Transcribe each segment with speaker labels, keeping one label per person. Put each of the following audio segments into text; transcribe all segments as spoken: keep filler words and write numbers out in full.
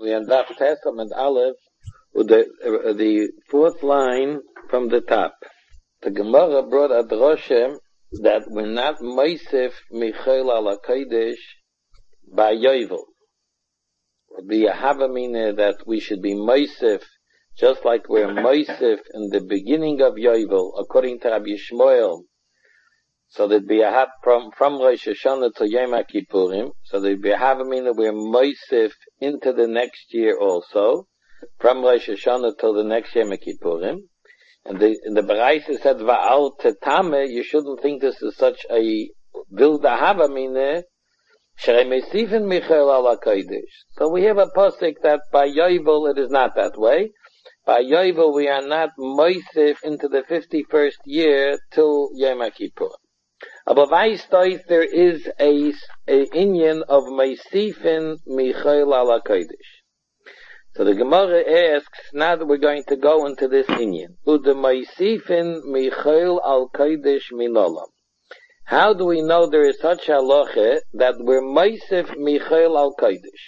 Speaker 1: we end up Testament Aleph with the, uh, the fourth line from the top. The Gemara brought a drosha that we're not Moisef Michael ala Kodesh by Yovel. Would be a Havamina that we should be Moisef, just like we're Moisef in the beginning of Yovel, according to Rabbi Shmuel. So there'd be a hat from, from Rosh Hashanah to Yom Kippurim. So there'd be a Havamina we're Moisef into the next year also, from Rosh Hashanah till the next Yom Kippurim. And the, in the Baraisa said, Va'al Tetame, you shouldn't think this is such a Vilda Havamina, Shrei Mesifin Michael ala Kodesh. So we have a posik that by Yovel it is not that way. By Yovel we are not Moisef into the fifty-first year till Yom Kippur. Aber weißt euch, there is a, a inyan of Mesifin Michael ala Kodesh. So the Gemara asks, now that we're going to go into this inyan, Ude Mesifin Michael al Kodesh minolam. How do we know there is such a halacha that we're Meisef Michael al Kodesh?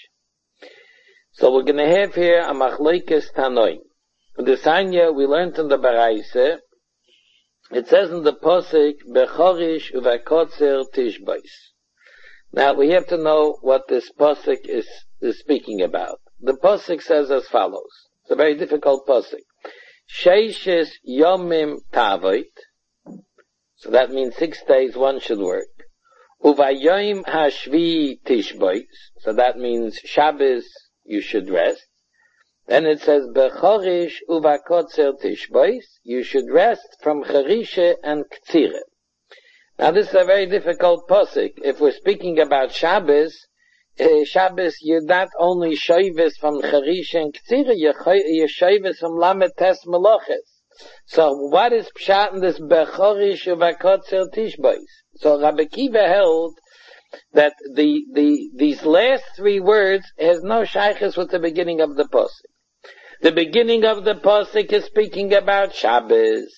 Speaker 1: So we're going to have here a machlekes tanoim. The Sanya we learned in the Baraisa, it says in the Posik, Bechorish uvakotzer tishbais. Now we have to know what this Posik is, is speaking about. The Posik says as follows. It's a very difficult Posik. Sheishes yomim tavoit. So that means six days one should work. Uvayom hashvi tishbais. So that means Shabbos you should rest. Then it says bechorish uvakotzer tishbais. You should rest from charisha and ktsire. Now this is a very difficult pasuk. If we're speaking about Shabbos, uh, Shabbos you're not only shoyves from charisha and ktsire, you're shoyves from lamet tes meloches. So what is pshat in this bechorish uvakotzer tishbais? So Rabbi Kiva held that the the these last three words has no shaykhs with the beginning of the pasuk. The beginning of the pasuk is speaking about Shabbos.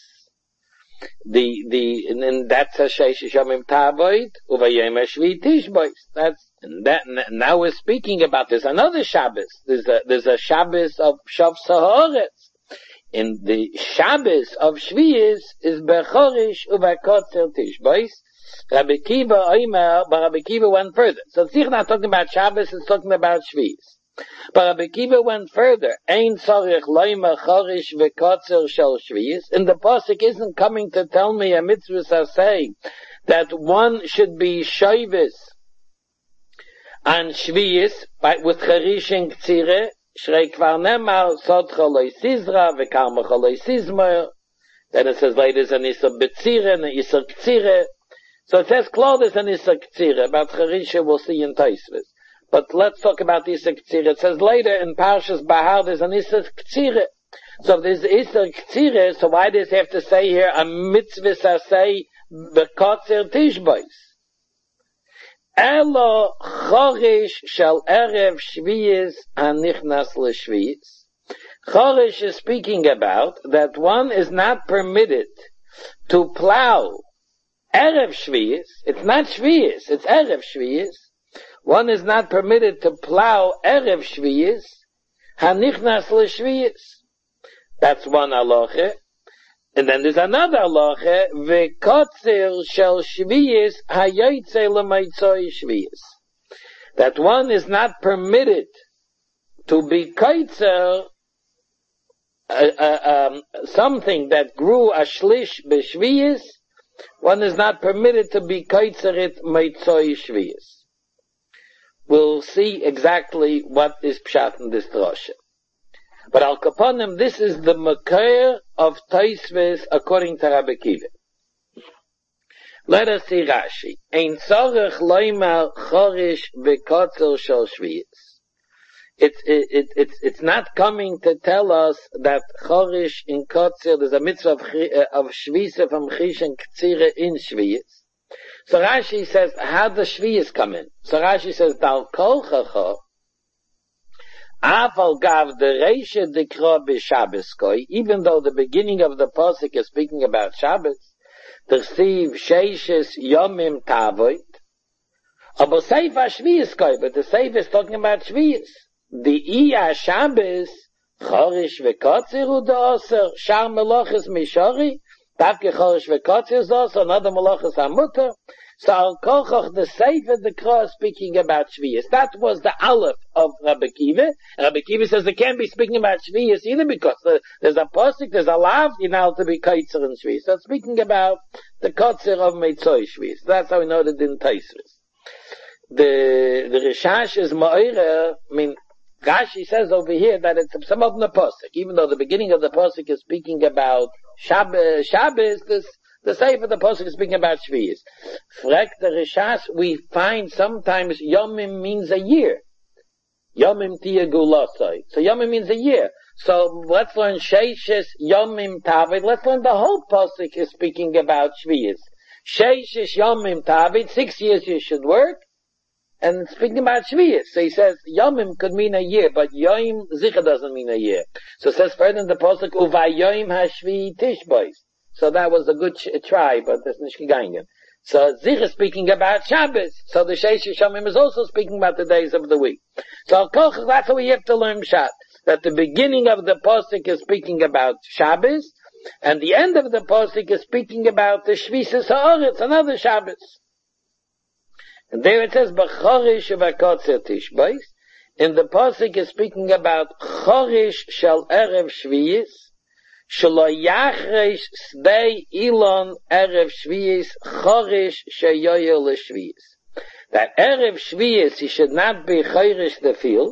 Speaker 1: The the and, and that's a sheish yomim tavoid uvayom hashvi tishbais. That's and that now we're speaking about this another Shabbos. There's a there's a Shabbos of Shav Saharetz. In the Shabbos of Shvi'is is Bechorish uvakotzer tishbais. Rabbi Kiva Omer, but Rabbi Kiva went further. So it's not talking about Shabbos, it's talking about Shvi'is. But Rabbi Kiva went further. Ein tzarich loimer chorish v'kotzer shel Shvi'is. And the pasuk isn't coming to tell me a mitzvah say that one should be shoyves on Shvi'is with charish and ktsire. Shrei kvar nemar sodcha loy sizra v'karmacha loy sizmer. Then it says later there's an isar betzire and an isar ktsire. So it says klar there's an isar ktsire. About charisha we'll see in Taisvis. But let's talk about the isar ktsire. It says later in Parshas Bahar there's an isar ktsire. So if there's isar ktsire, so why does it have to say here a mitzvah say bekotzer tishbais? Elo chorish shel erev shviyis hanichnas l'shviyis. Chorish is speaking about that one is not permitted to plow erev shviyis. It's not shviyis, it's erev shviyis. One is not permitted to plow erev shviyis hanichnas l'shviyis. That's one halacha. And then there's another halacha, v'kotzer shel shviyis hayotzei l'maitzoi shviyis. That one is not permitted to be kotzer uh, uh, um, something that grew a shlish b'shviyis. One is not permitted to be kotzer it maitzoi shviyis. We'll see exactly what is pshat in this drosha. But al kaponim, this is the makar of Taisves according to Rabbi Kiva. Let us see Rashi. Ein tzarech loymar chorish v'kotzer shel shviyis. It's it, it, it's it's not coming to tell us that chorish in kotzer there's a mitzvah of, of shvisa from chish and ktsira in shviyis. So Rashi says, how does shviyis come in? So Rashi says, dal kol chacha. Aval gav the reisha dekra b'Shabboskoi, even though the beginning of the pasuk is speaking about Shabbos, tersiv sheishes yomim tavoit, aber seifa shviyiskoi, but the seifa is talking about shviyis. the Iya Shabbos, Chorish v'Kotzer u'da'aser, Shar Melachos Mishari, Davke Chorish v'Kotzer is also another Melachos HaMutter. So Al Kochach, the Sefer, the Krah, speaking about Shvius. That was the Aleph of Rabbi Kiva. Rabbi Kiva says they can't be speaking about Shvius either because the, there's a Pasuk, there's a Lav, you know, to be Kaitzer in Shvius. So it's speaking about the Kotzer of Meitzoi Shvius. That's how we know that in Taisvis. The, the Rishash is Ma'ira, I mean, Rashi says over here that it's some of the Pasuk, even though the beginning of the Pasuk is speaking about Shabbos, Shabbos, this, the Sefer of the Pasuk is speaking about Shvius. Frek the Rishash, we find sometimes Yomim means a year. Yomim Tia Gulasai. So Yomim means a year. So let's learn Sheishes Yomim Tavid. Let's learn the whole Pasuk is speaking about Shvius. Sheishes Yomim Tavid, six years you should work. And speaking about Shvius, so he says Yomim could mean a year, but Yom Zicha doesn't mean a year. So it says further in the Pasuk, Uvay Yom HaShvi Tishbois. So that was a good ch- try, but that's nicht gegangen. So Zicha is speaking about Shabbos. So the Sheish Yomim is also speaking about the days of the week. So that's how we have to learn Pshat. That the beginning of the Pasuk is speaking about Shabbos, and the end of the Pasuk is speaking about the Shvius HaOretz, another Shabbos. And there it says, B'chorish v'kotzer tishbois. In the Pasuk is speaking about Chorish shel Erev Shvius, shelo yachreish sdei ilon Erev Shvius, Chorish sheyoyer l'Shvius. That Erev Shvius, he should not be Chorish the field.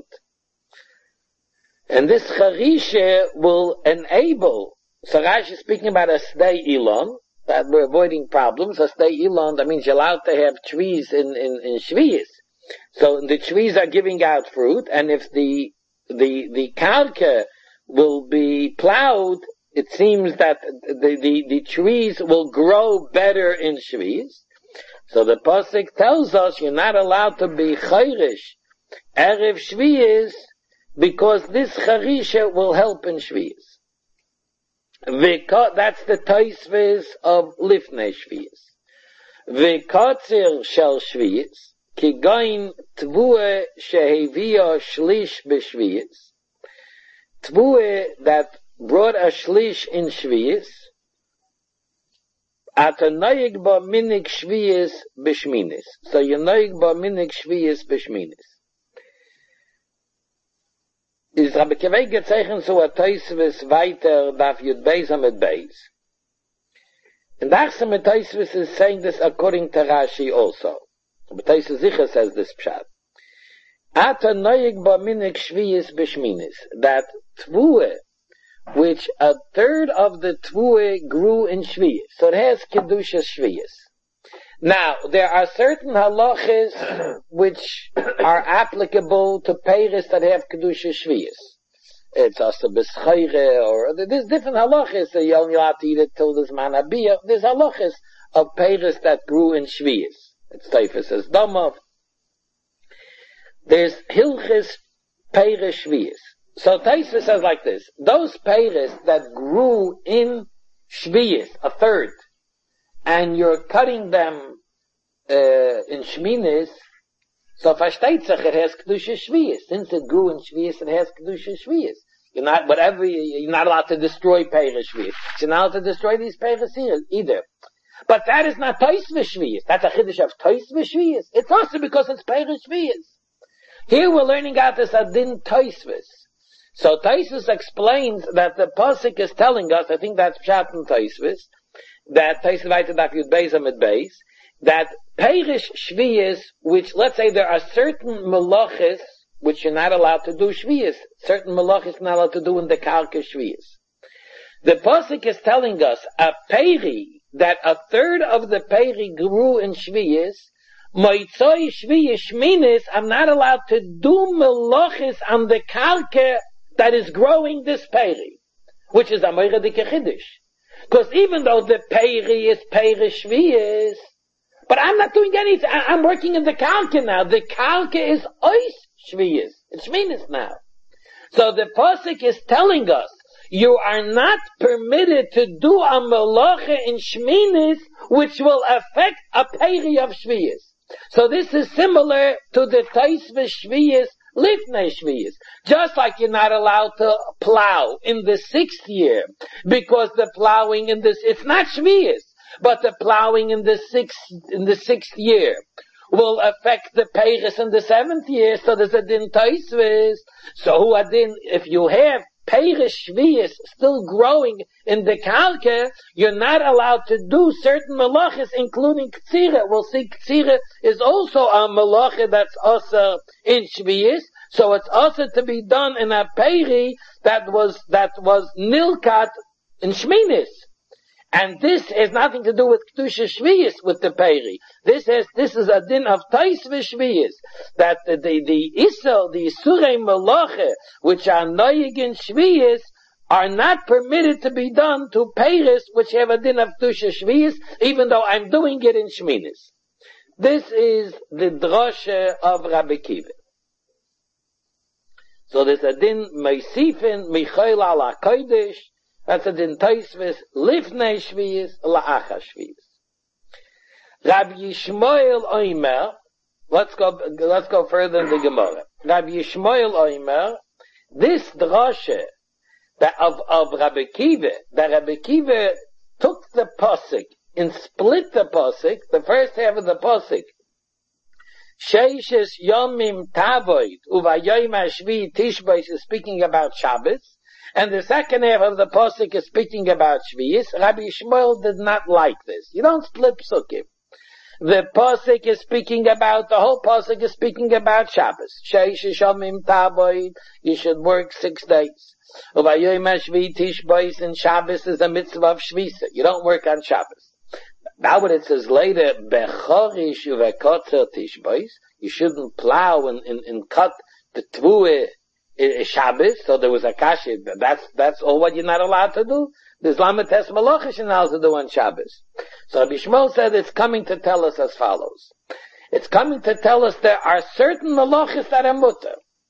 Speaker 1: And this Charisha will enable, so Rashi is speaking about a sdei ilon, that we're avoiding problems. A stay Elon, that means you're allowed to have trees in, in, in Shvius. So the trees are giving out fruit, and if the, the, the karka will be plowed, it seems that the, the, the trees will grow better in Shvius. So the Pasuk tells us you're not allowed to be Chayrish, Erev Shvius, because this Charisha will help in Shvius. That's the Taisvis of Lifnei Shvius. V'kotzir shel Shvius, ki goin tvue shehevia shlish b'Shvius. Tvue that brought a shlish in Shvius, at a noyig ba minig Shvius b'Shminis. So you noyig ba minig Shvius b'Shminis. Is Rabbi Kiva gezeichnet so a Taisvis weiter darf Yud Beis Amid Beis. And the Achsam Taisvis is saying this according to Rashi also. Rabbi Taisvis Zicha says this pshat. Ata noyig ba minig Shvius b'Shminis. That Tvue, which a third of the Tvue grew in Shvius. So it has Kedusha Shvius. Now, there are certain halachas which are applicable to peiros that have kedusha shvius. It's also b'schayre, or there's different halachas that you only have to eat it till this manabiyah. There's halachas of peiros that grew in shvius. It's Taifus says Domov. There's hilchis peiros shvius. So Taifus says like this: those peiros that grew in shvius, a third, and you're cutting them uh, in Shminis, so versteht sich, it has Kedusha Shvius. Since it grew in Shvius, it has Kedusha Shvius. You're not, whatever, you're not allowed to destroy Peiros Shvius. You're not allowed to destroy these Peiros either. But that is not Toisva Shvius. That's a Chiddush of Toisva Shvius. It's also because it's Peiros Shvius. Here we're learning out this Adin Toisvis. So Toisvis explains that the Pasuk is telling us, I think that's Pshat and Toisvis, that Taisv weiter daf Yud Beis Amid Beis, that Peiros Shvius, which let's say there are certain melachis which you're not allowed to do Shvius, certain melachis you're not allowed to do in the Karka Shvius. The Pasuk is telling us a Peri, that a third of the Peri grew in Shvius, Moitzoi Shvius Shminis, I'm not allowed to do melachis on the Karka that is growing this Peri, which is a Moira de Kechiddush. Because even though the Peri is Peiros Shvius, but I'm not doing anything. I'm working in the Kalka now. The Kalka is Ois Shvius. It's Shminis now. So the Pasuk is telling us, you are not permitted to do a Melacha in Shminis, which will affect a Peri of Shvius. So this is similar to the Taisva Shvius lifnei Shviyis. Just like you're not allowed to plow in the sixth year, because the plowing in this, it's not Shviyis, but the plowing in the sixth, in the sixth year will affect the Peiris in the seventh year, so there's a din Taisvis. So who adin, if you have Peiris Shviyis still growing in the Kalke, you're not allowed to do certain malachas, including Ktsira. We'll see Ktsira is also a malacha that's also in Shviyis, so it's also to be done in a Peiri that was, that was Nilkat in Shminis. And this has nothing to do with Kedusha Shviyis, with the Peiri. This has, this is a din of Tais v'Shviyis, that the, the, the Isel, the Isurei Malache, which are Noyig in Shviyis, are not permitted to be done to Peiris, which have a din of Kedusha Shviyis, even though I'm doing it in Shminis. This is the drosha of Rabbi Kiva. So there's a din Meisifin, Michael ala Kodesh, that's a din Taisvis, Lifnei Shviyis, La'acha Shviyis. Rabbi Yishmael Oimer, let's go, let's go further in the Gemara. Rabbi Yishmael Oimer, this drosha that of, of Rabbi Kiva, that Rabbi Kiva took the posik and split the posik, the first half of the posik, Sheishes Yomim Tavoid, Uvayoyim Hashvi Tishbais is speaking about Shabbos, and the second half of the posuk is speaking about Shviyis. Rabbi Yishmael did not like this. You don't split psukim. The posuk is speaking about, the whole posuk is speaking about Shabbos. Sheish Shomim Taboid, you should work six days. Uvayoyim Hashvi Tishbais, and Shabbos is a mitzvah of Shvisa. You don't work on Shabbos. Now when it says later, Bechorish uvekotzer Tishbais, you shouldn't plow and, and, and cut the Tvue Shabbos, so there was a kasha. That's, that's all what you're not allowed to do. There's Lamates Malachish you're not allowed to do on Shabbos. So Rabbi Shmuel said it's coming to tell us as follows. It's coming to tell us there are certain Malachis that are mutter.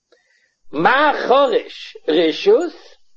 Speaker 1: Ma Chorish Rishus.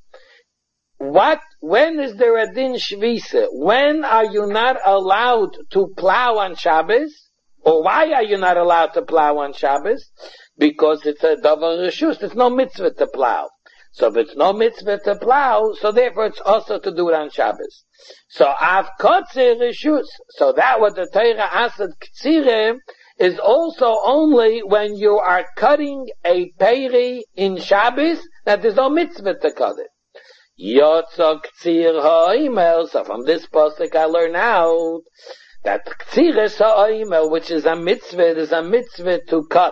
Speaker 1: What, when is there a din Shvisa? When are you not allowed to plow on Shabbos? Or why are you not allowed to plow on Shabbos? Because it's a davar reshus, it's no mitzvah to plow. So if it's no mitzvah to plow, so therefore it's also to do it on Shabbos. So av kotzer reshus, so that what the Torah asad ktsire is also only when you are cutting a peri in Shabbos, that there's no mitzvah to cut it. Yotzok ktsir ha'imel, so from this pasuk I learn out that ktsir ha'imel, which is a mitzvah, is a mitzvah to cut.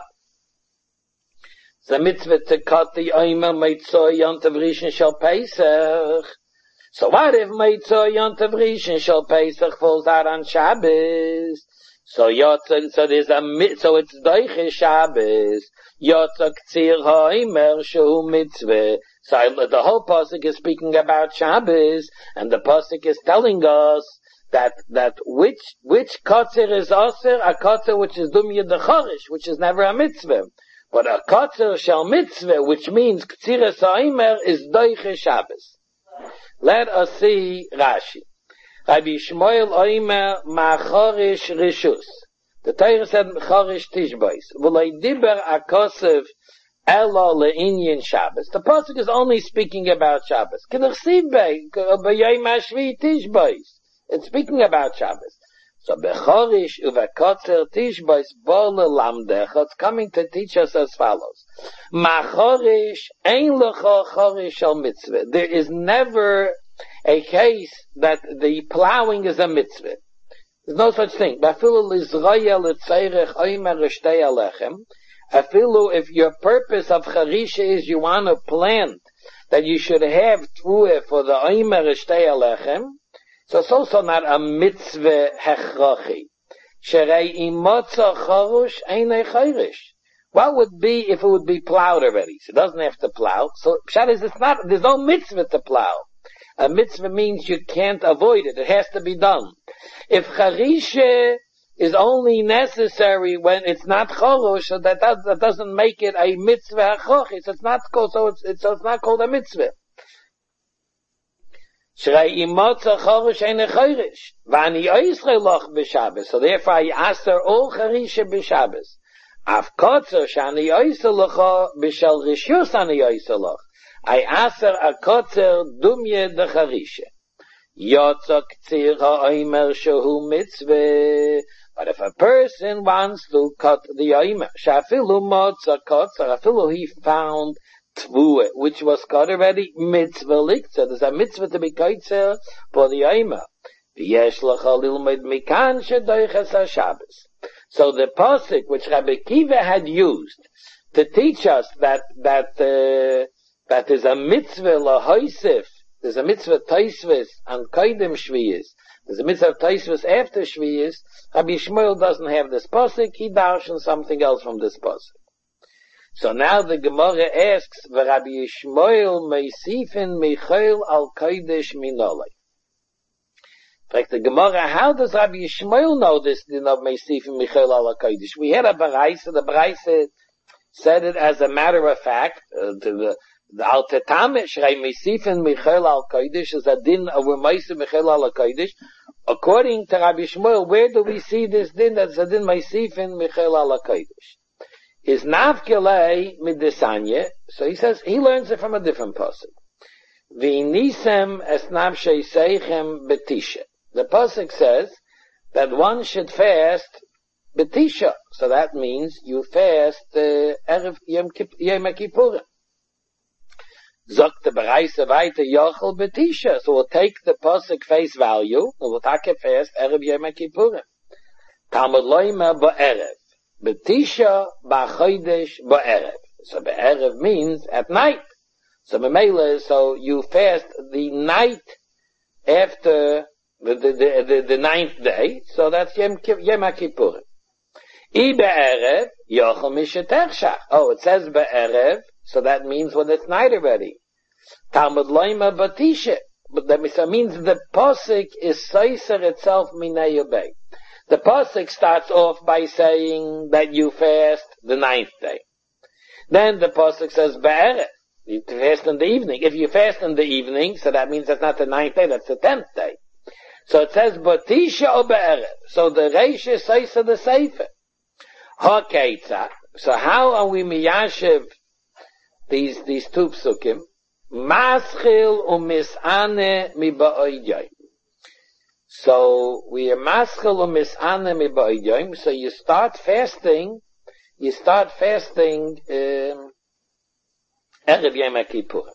Speaker 1: The mitzvah to cut the oimer meitzah yontav rishon shel Pesach. So what if meitzah yontav rishon shel Pesach falls out on Shabbos? So yotzah, so there's a mit, so it's doiche Shabbos. Yotzah ktsir ha'oimer shehu mitzvah. So the whole pasuk is speaking about Shabbos, and the pasuk is telling us that that which which kotzer is aser, a kotzer which is dum yedachorish, which is never a mitzvah. But a kotzer shel mitzvah, which means ktsiras ha'omer, is doiche Shabbos. Let us see Rashi. Rabbi Yishmael oimer ma'chorish rishus. The Torah said chorish tishbais. V'loi diber akosev elo le'inyin Shabbos. The pasuk is only speaking about Shabbos. K'nechsiv bei b'yom hashvi tishbais. It's speaking about Shabbos. So bechorish uvekotzer tishbais bo lelamdecha. It's coming to teach us as follows. Ma'chorish ein lecha chorish shel mitzvah. There is never a case that the plowing is a mitzvah. There's no such thing. Afilu if your purpose of charisha is you want to plant that you should have truah for the oimer shtei alechem, so it's also not a mitzvah hechrachi. Sherei imotza charush einei chayrish. What would be if it would be plowed already? So it doesn't have to plow. So pshat is it's not, there's no mitzvah to plow. A mitzvah means you can't avoid it. It has to be done. If charisha is only necessary when it's not charush, so that, does, that doesn't make it a mitzvah hachrochi. So it's not called, so it's, it's, so it's not called a mitzvah. Shrei imotza charush eine chayrish. V'ani oisre loch b'Shabbos. So therefore I ask her all charisha b'Shabbos. Af kotzer shani oiselacha b'shel rishus ani oiselach. I aser a kotzer dumye de charishe. Yotzok tzir ha'omer shehu mitzveh. But if a person wants to cut the omer, shafilu motza kotzer, afilu he found tvue, which was cut already, mitzvah liktza. There's a mitzvah to be kotzer for the omer. V'yesh lecha lilmed mikan shedoiches ha-Shabbos. So the pasuk which Rabbi Kiva had used to teach us that that uh, that is a mitzvah lahoisif, there's a mitzvah taisvis and kaidem shviyis, there's a mitzvah taisvis after shviyis. Rabbi Shmuel doesn't have this pasuk; he darshan something else from this pasuk. So now the Gemara asks, "Rabbi Shmuel meisifin michael al kaidesh minolei." Like the Gemara, how does Rabbi Yishmael know this din of Meisifim Michael ala Kodesh? We had a Baraisa, the Baraisa said it as a matter of fact, uh, the, the Al Tetame, Shrei Meisifim Michael al Kodesh is a din of Meisifim Michael ala Kodesh. According to Rabbi Yishmael, where do we see this din that's a din Meisifim Michael ala Kodesh? His Navkelei Midesanye, so he says, he learns it from a different person. V'nisem es navshei seichem betisha. The pasuk says that one should fast betisha, so that means you fast uh, erev Yom Kippurim. Zok the Baraisa weiter yochel betisha, so we'll take the pasuk face value and we'll take a fast erev Yom Kippurim. Talmud loyma ba'erev betisha ba'chodesh ba'erev. So ba'erev means at night. So Memele, so you fast the night after the the the, the, the ninth day, so that's Yom Kippurim. I be'erev yochel mishetech shach. Oh, it says be'erev, so that means when it's night already. Talmud loyma batisha, but that means the pasuk is seiser itself minei obey. The pasuk starts off by saying that you fast the ninth day. Then the pasuk says be'erev. You fast in the evening. If you fast in the evening, so that means that's not the ninth day, that's the tenth day. So it says, Batisha o be'erev. So the Reisha says to the Sefer. Ha-keitza. So how are we miyashiv these, these two psukim? Maschil u mis'ane mi ba'oyim. So we are maschil u mis'ane mi ba'oyim. So you start fasting, you start fasting, um, Erev Yom Kippurim.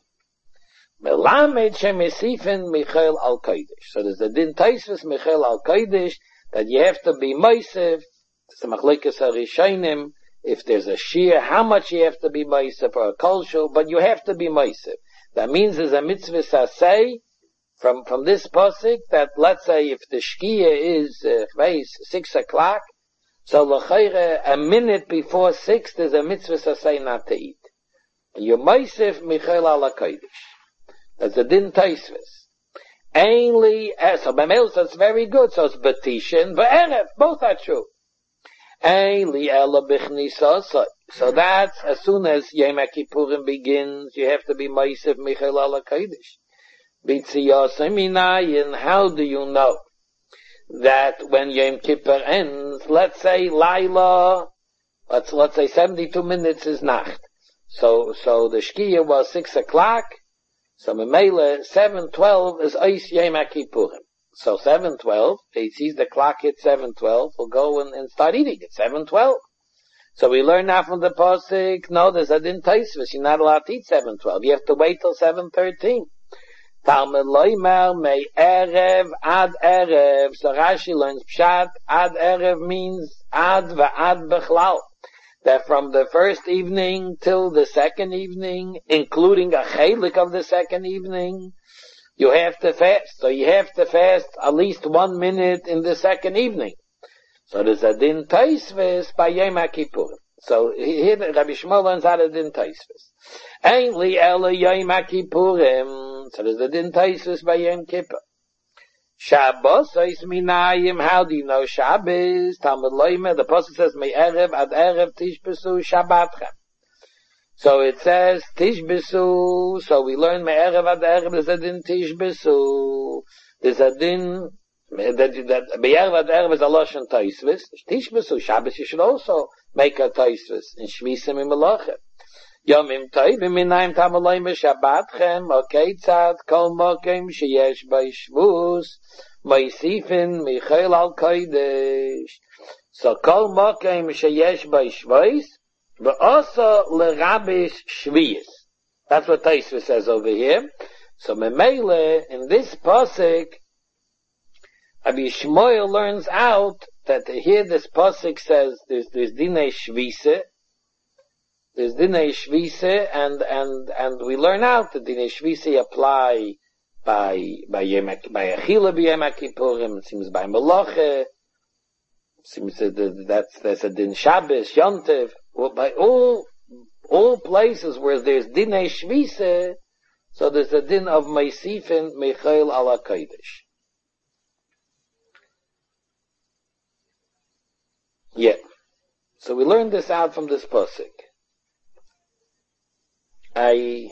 Speaker 1: Melamed shemesifen Michael al Kodesh. So there's a din taisvis Michael al Kodesh that you have to be meisef. It's a machlekes harishonim. If there's a shir, how much you have to be meisef or a kolshul, but you have to be meisef. That means there's a mitzvah sasei from from this pasuk that let's say if the shkia is uh, six o'clock, so l'chayre a minute before six there's a mitzvah sasei not to eat. You meisef Michael ala Kodesh. That's the din taisvis. Ainly, so Bamel says very good, so it's Batisha and Ba'erev, both are true. Ainly ela bichnisa, so that's as soon as Yom Kippurim begins, you have to be meisef Michael ala Kodesh. B'tziyasei minayin, how do you know that when Yom Kippur ends, let's say Laila, let's, let's say seventy-two minutes is Nacht. So, so the Shkia was six o'clock. So Memele, seven twelve is Ois Yom Kippurim. So seven twelve, he sees the clock hit seven twelve, we'll go and, and start eating at seven twelve. So we learn now from the pasuk, no, there's a din taisvis, you're not allowed to eat seven twelve. You have to wait till seven thirteen. Talmud loimer mei erev ad erev. So Rashi learns pshat, ad erev means ad va'ad bechlal. That from the first evening till the second evening, including a chelik of the second evening, you have to fast. So you have to fast at least one minute in the second evening. So there's a din taisvis by Yom Kippurim. So here Rabbi Shmuel learns how to din taisvis. Ein li ela Yom Kippurim. So there's a din taisvis by Yom Kippur. Shabbos is minayim. How do you know Shabbos? Talmud loyme. The pasuk says me'erev ad erev tishbesu shabbatchem. So it says tishbesu. So we learn me'erev ad erev. There's a din tishbesu. There's a din that that Be'ervad Erev is a Lashon Taisvis. Tishbis, so Shabbos you should also make a Taisvis in Shvisim in Melachim. Yomim Toivim Minayim Tamalayim B'Shabbatchem Okeitzad Kol Mokim Sheyesh B'Shvus Moisifin Michael Al Kodesh. So Kol Mokim Sheyesh B'Shvus V'Oso L'Rabish Shviyis. That's what Taisvis says over here. So Memele, in this pasuk, Rabbi Shmuel learns out that here this pasuk says there's, there's Dinei Shvise, there's Dinei Shvise, and, and, and we learn out that Dinei Shvise apply by, by Yemak, by Achila B'Yom Kippurim, it seems by Melache, it seems that that's, there's a Din Shabbos, Yontiv, well, by all, all places where there's Dinei Shvise, so there's a din of Meisifin Michael ala Kodesh. Yeah. So we learned this out from this pasuk. I,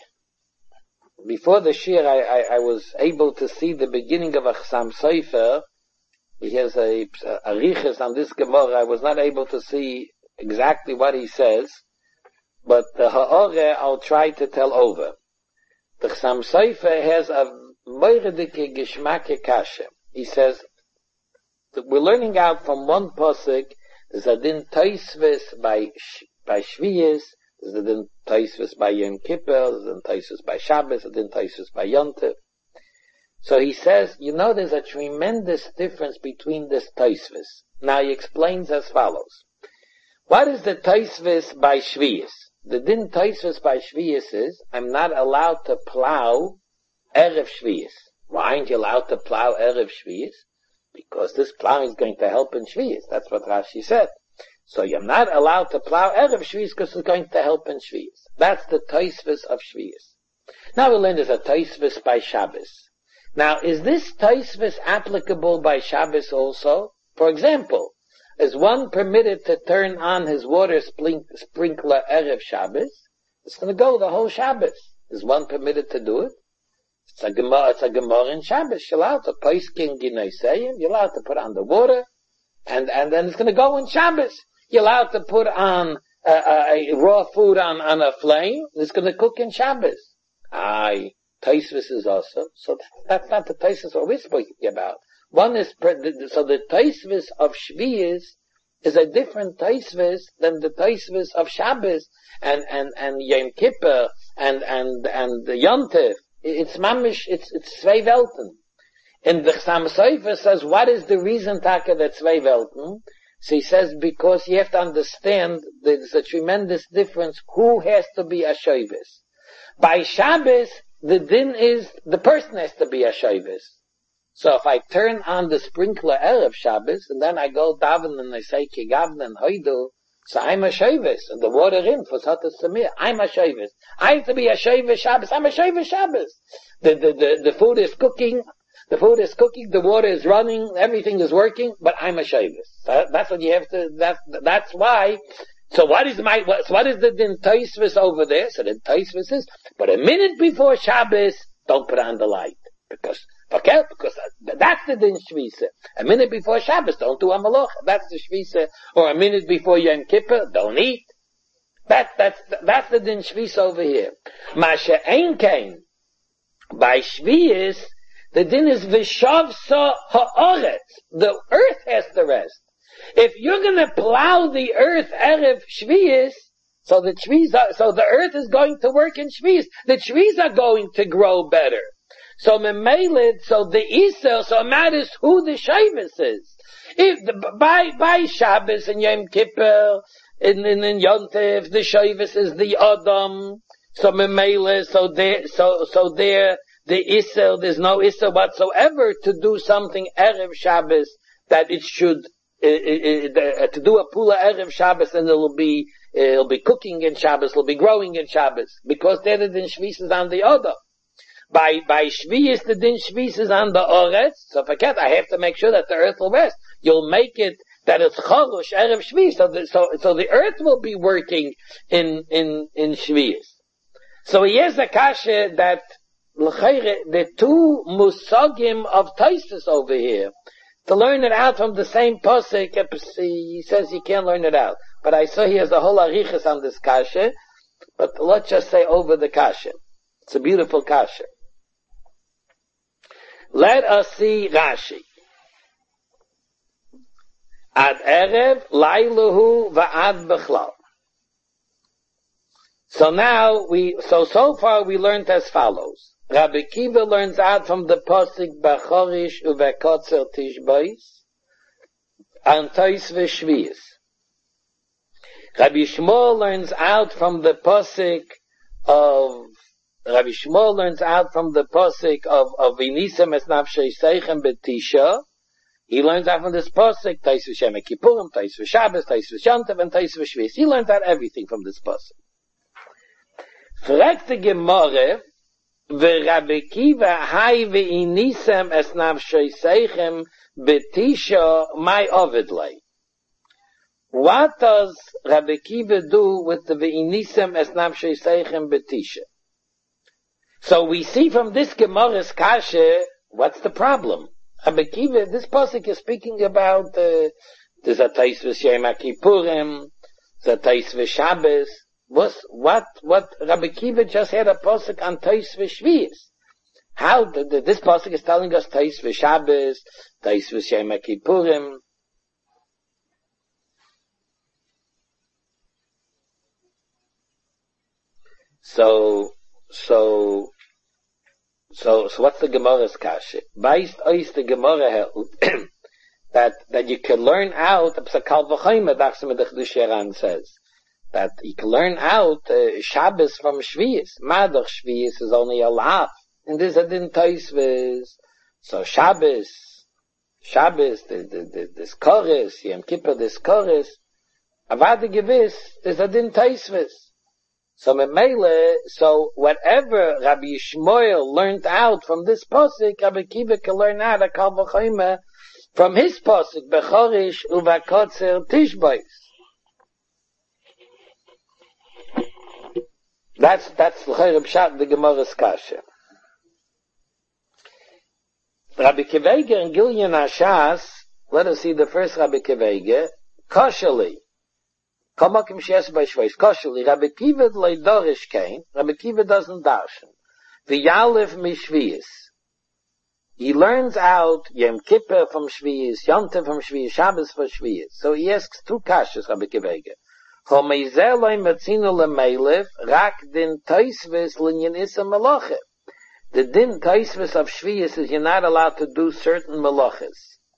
Speaker 1: before the shir, I, I, I was able to see the beginning of a Chassam Sofer. He has a, a riches on this Gemara. I was not able to see exactly what he says, but the ha'ore I'll try to tell over. The Chassam Sofer has a moiredike geschmacke kashe. He says that we're learning out from one pasuk. There's a din taisvis by by Shviyis. There's a din taisvis by Yom Kippur. There's a din taisvis by Shabbos. A din taisvis by Yontif. So he says, you know, there's a tremendous difference between this taisvis. Now he explains as follows: what is the taisvis by Shviyis? The din taisvis by Shviyis is, I'm not allowed to plow Erev Shviyis. Why aren't you allowed to plow Erev Shviyis? Because this plowing is going to help in Shviyis. That's what Rashi said. So you're not allowed to plow Erev Shviyis because it's going to help in Shviyis. That's the taisvis of Shviyis. Now we learn there's a taisvis by Shabbos. Now, is this taisvis applicable by Shabbos also? For example, is one permitted to turn on his water sprinkler Erev Shabbos? It's going to go the whole Shabbos. Is one permitted to do it? It's a Gemara, it's a Gemara in Shabbos. You're allowed to poiskin Ginosayim. You're allowed to put on the water, and and then it's going to go in Shabbos. You're allowed to put on uh, a, a raw food on on a flame. It's going to cook in Shabbos. Aye, taisvis is also. So that's not the taisvis what we're speaking about. One is, so the taisvis of Shviyis is a different taisvis than the taisvis of Shabbos and, and, and Yom Kippur and, and, and the Yontif. It's mamish, it's, it's zwei Welten. And the Chassam Sofer says, what is the reason, Taka, that zwei Welten? So he says, because you have to understand there's a tremendous difference who has to be a Shavis. By Shabbos, the din is, the person has to be a Shavis. So if I turn on the sprinkler Erev Shabbos, and then I go daven and I say Kigavna and Hoidu, so I'm a Shavis, and the water in for Satas Samir, I'm a Shavis. I have to be a Shavis Shabbos, I'm a Shavis Shabbos. The, the, the, the food is cooking, the food is cooking, the water is running, everything is working, but I'm a Shavis. So that's what you have to, that's, that's why. So what is my, what, what is the din taisvis over there? So the taisvis is, but a minute before Shabbos, don't put on the light. Because, okay, because that's the din shvisa. A minute before Shabbos, don't do a malach. That's the shvisa. Or a minute before Yom Kippur, don't eat. That, that's, that's the din shvisa over here. Masha ein kain. By shviyis, the din is v'shavsa ha'oretz. The earth has to rest. If you're gonna plow the earth erev shviyis, so the trees are, so the earth is going to work in shviyis. The trees are going to grow better. So memeled, so the Isel, so it matters who the Shabbos is. If the, by by Shabbos and Yom Kippur, in in, in Yontif, the Shabbos is the Adam. So memeled, so there, so so there, the Isel, there's no Isel whatsoever to do something erev Shabbos that it should uh, uh, uh, to do a pula erev Shabbos, and it'll be uh, it'll be cooking in Shabbos, it'll be growing in Shabbos because there the din shvis is on the Adam. By, by Shviyis, the din Shviyis is on the Oretz. So if I can't, I have to make sure that the earth will rest. You'll make it that it's Chorush, Erev Shviyis. So the, so, so the earth will be working in, in, in Shviyis. So here's a kasha that, the two musagim of Taisus over here. To learn it out from the same posik, he says you can't learn it out. But I saw he has a whole arichas on this kasha, but let's just say over the kasha. It's a beautiful kasha. Let us see Rashi. Ad erev lailuhu va'ad bechlal. So now we, so so far we learned as follows. Rabbi Kiva learns out from the posik b'chorish uvekotzer tishbais and tois v'shvius. Rabbi Shmuel learns out from the posik of Rabbi Shmuel learns out from the posik of of Vinisem es nafshei seichem betisha. He learns out from this posik tois v'shem kippurim, tois v'shabbos, tois v'shantav, and tois v'shvius. He learns out everything from this posik. Fragt the Gemara, v'Rabbi Kiva hai v'inisem es nafshei seichem betisha my ovidlei. What does Rabbi Kiva do with the v'inisem es nafshei seichem betisha? So we see from this Gemara's kasha, what's the problem? Rabbi Kiva, this pasuk is speaking about uh, the Zatais v'Shem HaKippurim, Zatais v'Shabbos. What, what, what, Rabbi Kiva just had a pasuk on Tais v'Shvius. How, the, the, this pasuk is telling us Tais v'Shabbos, Tais v'Shem HaKippurim. So, so, so, so what's the Gemara's kasha? Based ois the Gemara held that, that you can learn out, P'sakal v'choyme, Dachsim Edechdush Yaran says, that you can learn out uh, Shabbos from Shvius. Madach Shvius is only a laugh. And this I didn't taste with. So Shabbos, Shabbos, the, the, the, this chorus, Yom Kippur, this chorus, Avada Gewiss, this I didn't taste with. So Memele, so whatever Rabbi Yishmael learned out from this posik, Rabbi Kiva can learn out a Kal V'choyme from his posik, Bechorish Uvakotzer Tishbais. That's, that's l'chayr pshat the Gemara's kasha. Rabbi Kivege and Gilyon Hashas, let us see the first Rabbi Kivege, koshali. Kamakim shes by shveis, koshali. Rabbi Kiva leidorish kain, Rabbi Kiva doesn't darshan. V'yalev mishvius. He learns out Yom Kippur from Shvius, Yom Tov from Shvius, Shabbos from Shvius. So he asks two kashas, Rabbi Kivege. The din taisvis of Shvius is you're not allowed to do certain melachas.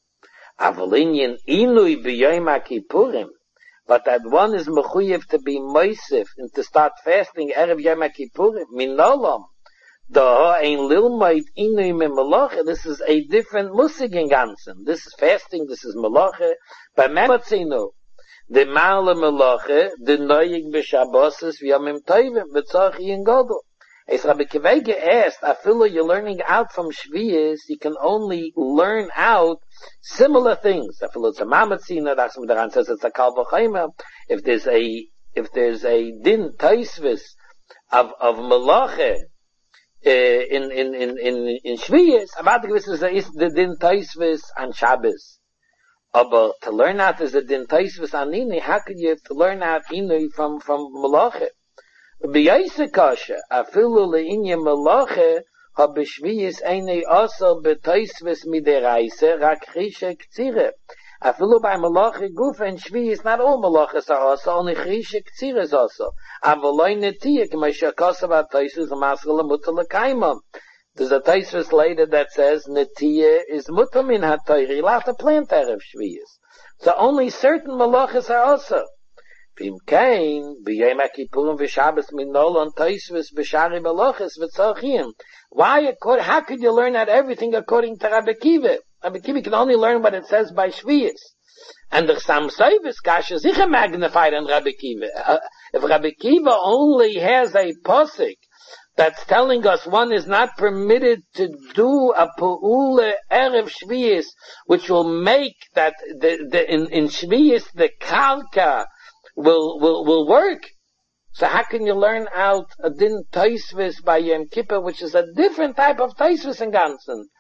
Speaker 1: Avalinyan inui b'yom HaKippurim, but that one is mechuyev to be moisif and to start fasting erev Yom HaKippurim. Minolam, da ein lilmaid inui me melacha. This is a different musig in ganzen. This is fasting. This is melacha. By mematzinu. The Ma'ala Melache, the Noyig B'Shabbosis, V'yamim Tovim, V'tzachi in Godel. As Rabbi Kivege asked, Afilo, you're learning out from Shvius, you can only learn out similar things. Afilo, it's a Mamatzina, Rachim Daran says it's a Kal V'choyme. If there's a, if there's a Din Taisvis of, of Melache, uh, in, in, in, in, in Shvius, Abad Gewiss is the Din Taisvis on Shabbos. Aber to learn out is a din taisvis anini, how could you have to learn out inui from, from Melache? B'yaisa kasha, afilu le'inya Melache, ha b'shviyis einei asal b'taisvis mideraise, rak chishe k'tzire. Afilu by Melache guf and shviyis, not all Melaches are asal, only chishe k'tzire is asal. Avaloi netiya, k'masha kasav ha-taisvis ha'masgal ha'mutal ha'kaimam. There's a taisvis later that says Netiya is mutam in hatayri. You're allowed to plant erev shviyas. So only certain malachas are also. V'im kain b'yom HaKippurim v'Shabbos minolon taisvis b'shari malachas v'tzachim. Why? How could you learn out everything according to Rabbi Kiva? Rabbi Kiva can only learn what it says by shviyas. And the Sam Seivis kasha is sicher magnified on Rabbi Kiva. Uh, if Rabbi Kiva only has a posik that's telling us one is not permitted to do a pu'ule erev shviyis, which will make that the, the in, in shviyis the kalka will will will work. So how can you learn out a din taisvis by Yom Kippur, which is a different type of taisvis in ganzen?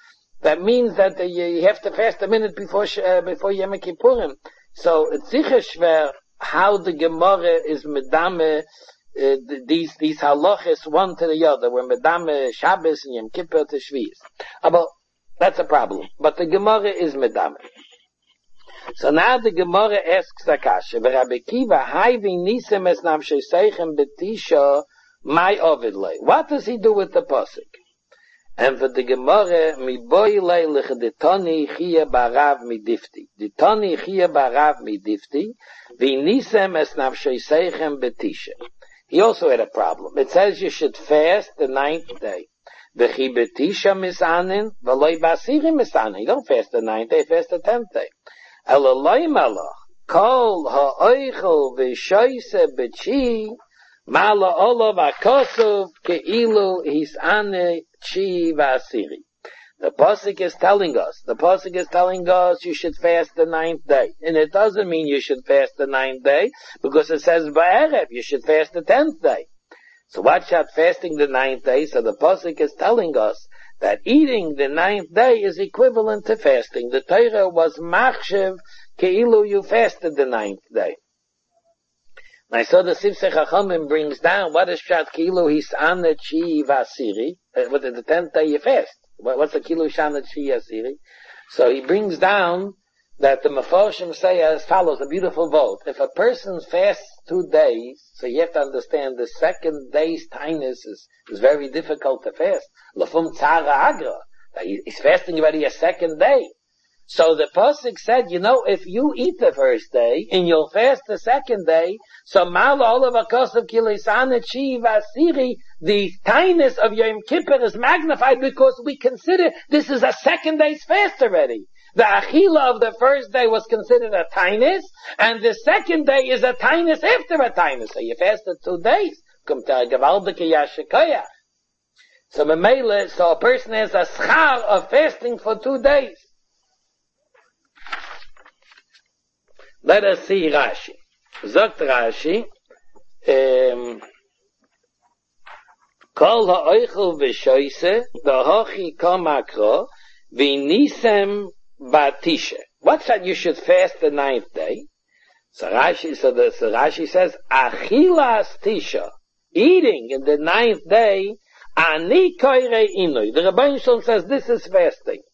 Speaker 1: that means that uh, you, you have to fast a minute before uh, before Yom Kippurim. So it's sicher schwer how the Gemara is medame uh, these these halachas one to the other. We're medame Shabbos and Yom Kippur to Shvius. But that's a problem. But the Gemara is medame. So now the Gemara asks the kasha, Rabbi Kiva, Hayvi nisem es namshei seichem betisha, my ovidlei. What does he do with the pasuk? And for the Gemara, mi boilei lechdetoni chiyah barav mi difti. Detoni chiyah barav mi difti, vi nisem es namshei seichem betisha. He also had a problem. It says you should fast the ninth day. V'chi betisha misanin, v'loi basiri misanin. You don't fast the ninth day, fast the tenth day. Elaloi malach, kol ha'oichel v'shoyse b'chi, mala olav akosov ke'ilu hisane chi v'asiri. The pasuk is telling us, the pasuk is telling us you should fast the ninth day. And it doesn't mean you should fast the ninth day, because it says ba'erev, you should fast the tenth day. So watch out fasting the ninth day, so the pasuk is telling us that eating the ninth day is equivalent to fasting. The Torah was machshev keilu you fasted the ninth day. And I saw the Sifsei Chachamim brings down what is pshat keilu hisane chi vasiri. What is the tenth day you fast? What's the keilu hisane chi vasiri? So he brings down that the Mefarshim say as follows, a beautiful vote. If a person fasts two days, so you have to understand the second day's tinus is, is very difficult to fast. Lafum tzara agra. He's fasting already a second day. So the pasuk said, you know, if you eat the first day and you'll fast the second day, so mala olav akosav kilisana chi vasiri, the tinus of Yom Kippur is magnified because we consider this is a second day's fast already. The achila of the first day was considered a tinus, and the second day is a tinus after a tinus. So you fasted two days. Come to a gewaldike yashikoyach. So memele, so a person has a schar of fasting for two days. Let us see Rashi. Zogt Rashi, um, Kol ha'oichel v'shoyse, v'hochi komakro, v'nisem batisha. What's that you should fast the ninth day? So Rashi, so, the, so Rashi says, achilas tisha, eating in the ninth day, ani koire inui. The Rebbeinu Shalom says this is fasting.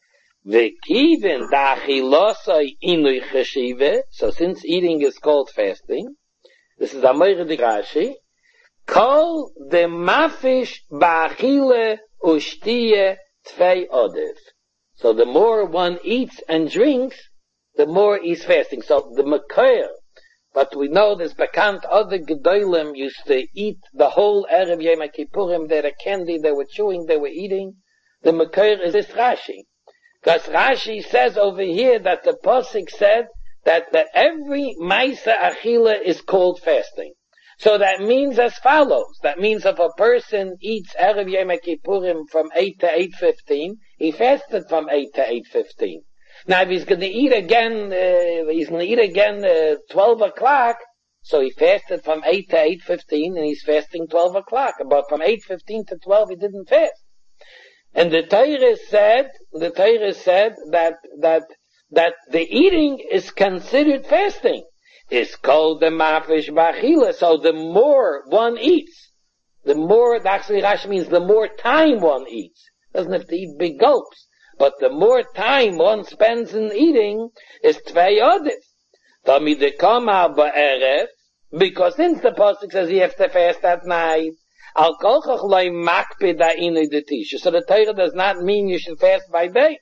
Speaker 1: V'kiven da'achilosai inui cheshive. So since eating is called fasting, this is Amoyre di Rashi, kol de mafish ba'achile ushtiye tvei odev. So the more one eats and drinks, the more he's fasting. So the Makir, but we know this bekannt other Gedolim used to eat the whole Erev Yom Kippurim. They had a candy, they were chewing, they were eating. The Makir is this Rashi. Because Rashi says over here that the Pasuk said that, that every Maisa Achila is called fasting. So that means as follows. That means if a person eats Erev Yom Kippurim from eight to eight fifteen, he fasted from eight to eight fifteen. Now if he's going to eat again, uh, he's going to eat again uh, twelve o'clock, so he fasted from eight to eight fifteen, and he's fasting twelve o'clock. But from eight fifteen to twelve, he didn't fast. And the Torah said, the Torah said that, that, that the eating is considered fasting. It's called the mafish b'achila. So the more one eats, the more, actually Rashi means the more time one eats. Doesn't have to eat big gulps. But the more time one spends in eating is tvei odif. Tamidekama ba'erev, because since the pasuk says you have to fast at night, al kolchach loy makpid ha'inui detisha. So the Torah does not mean you should fast by day.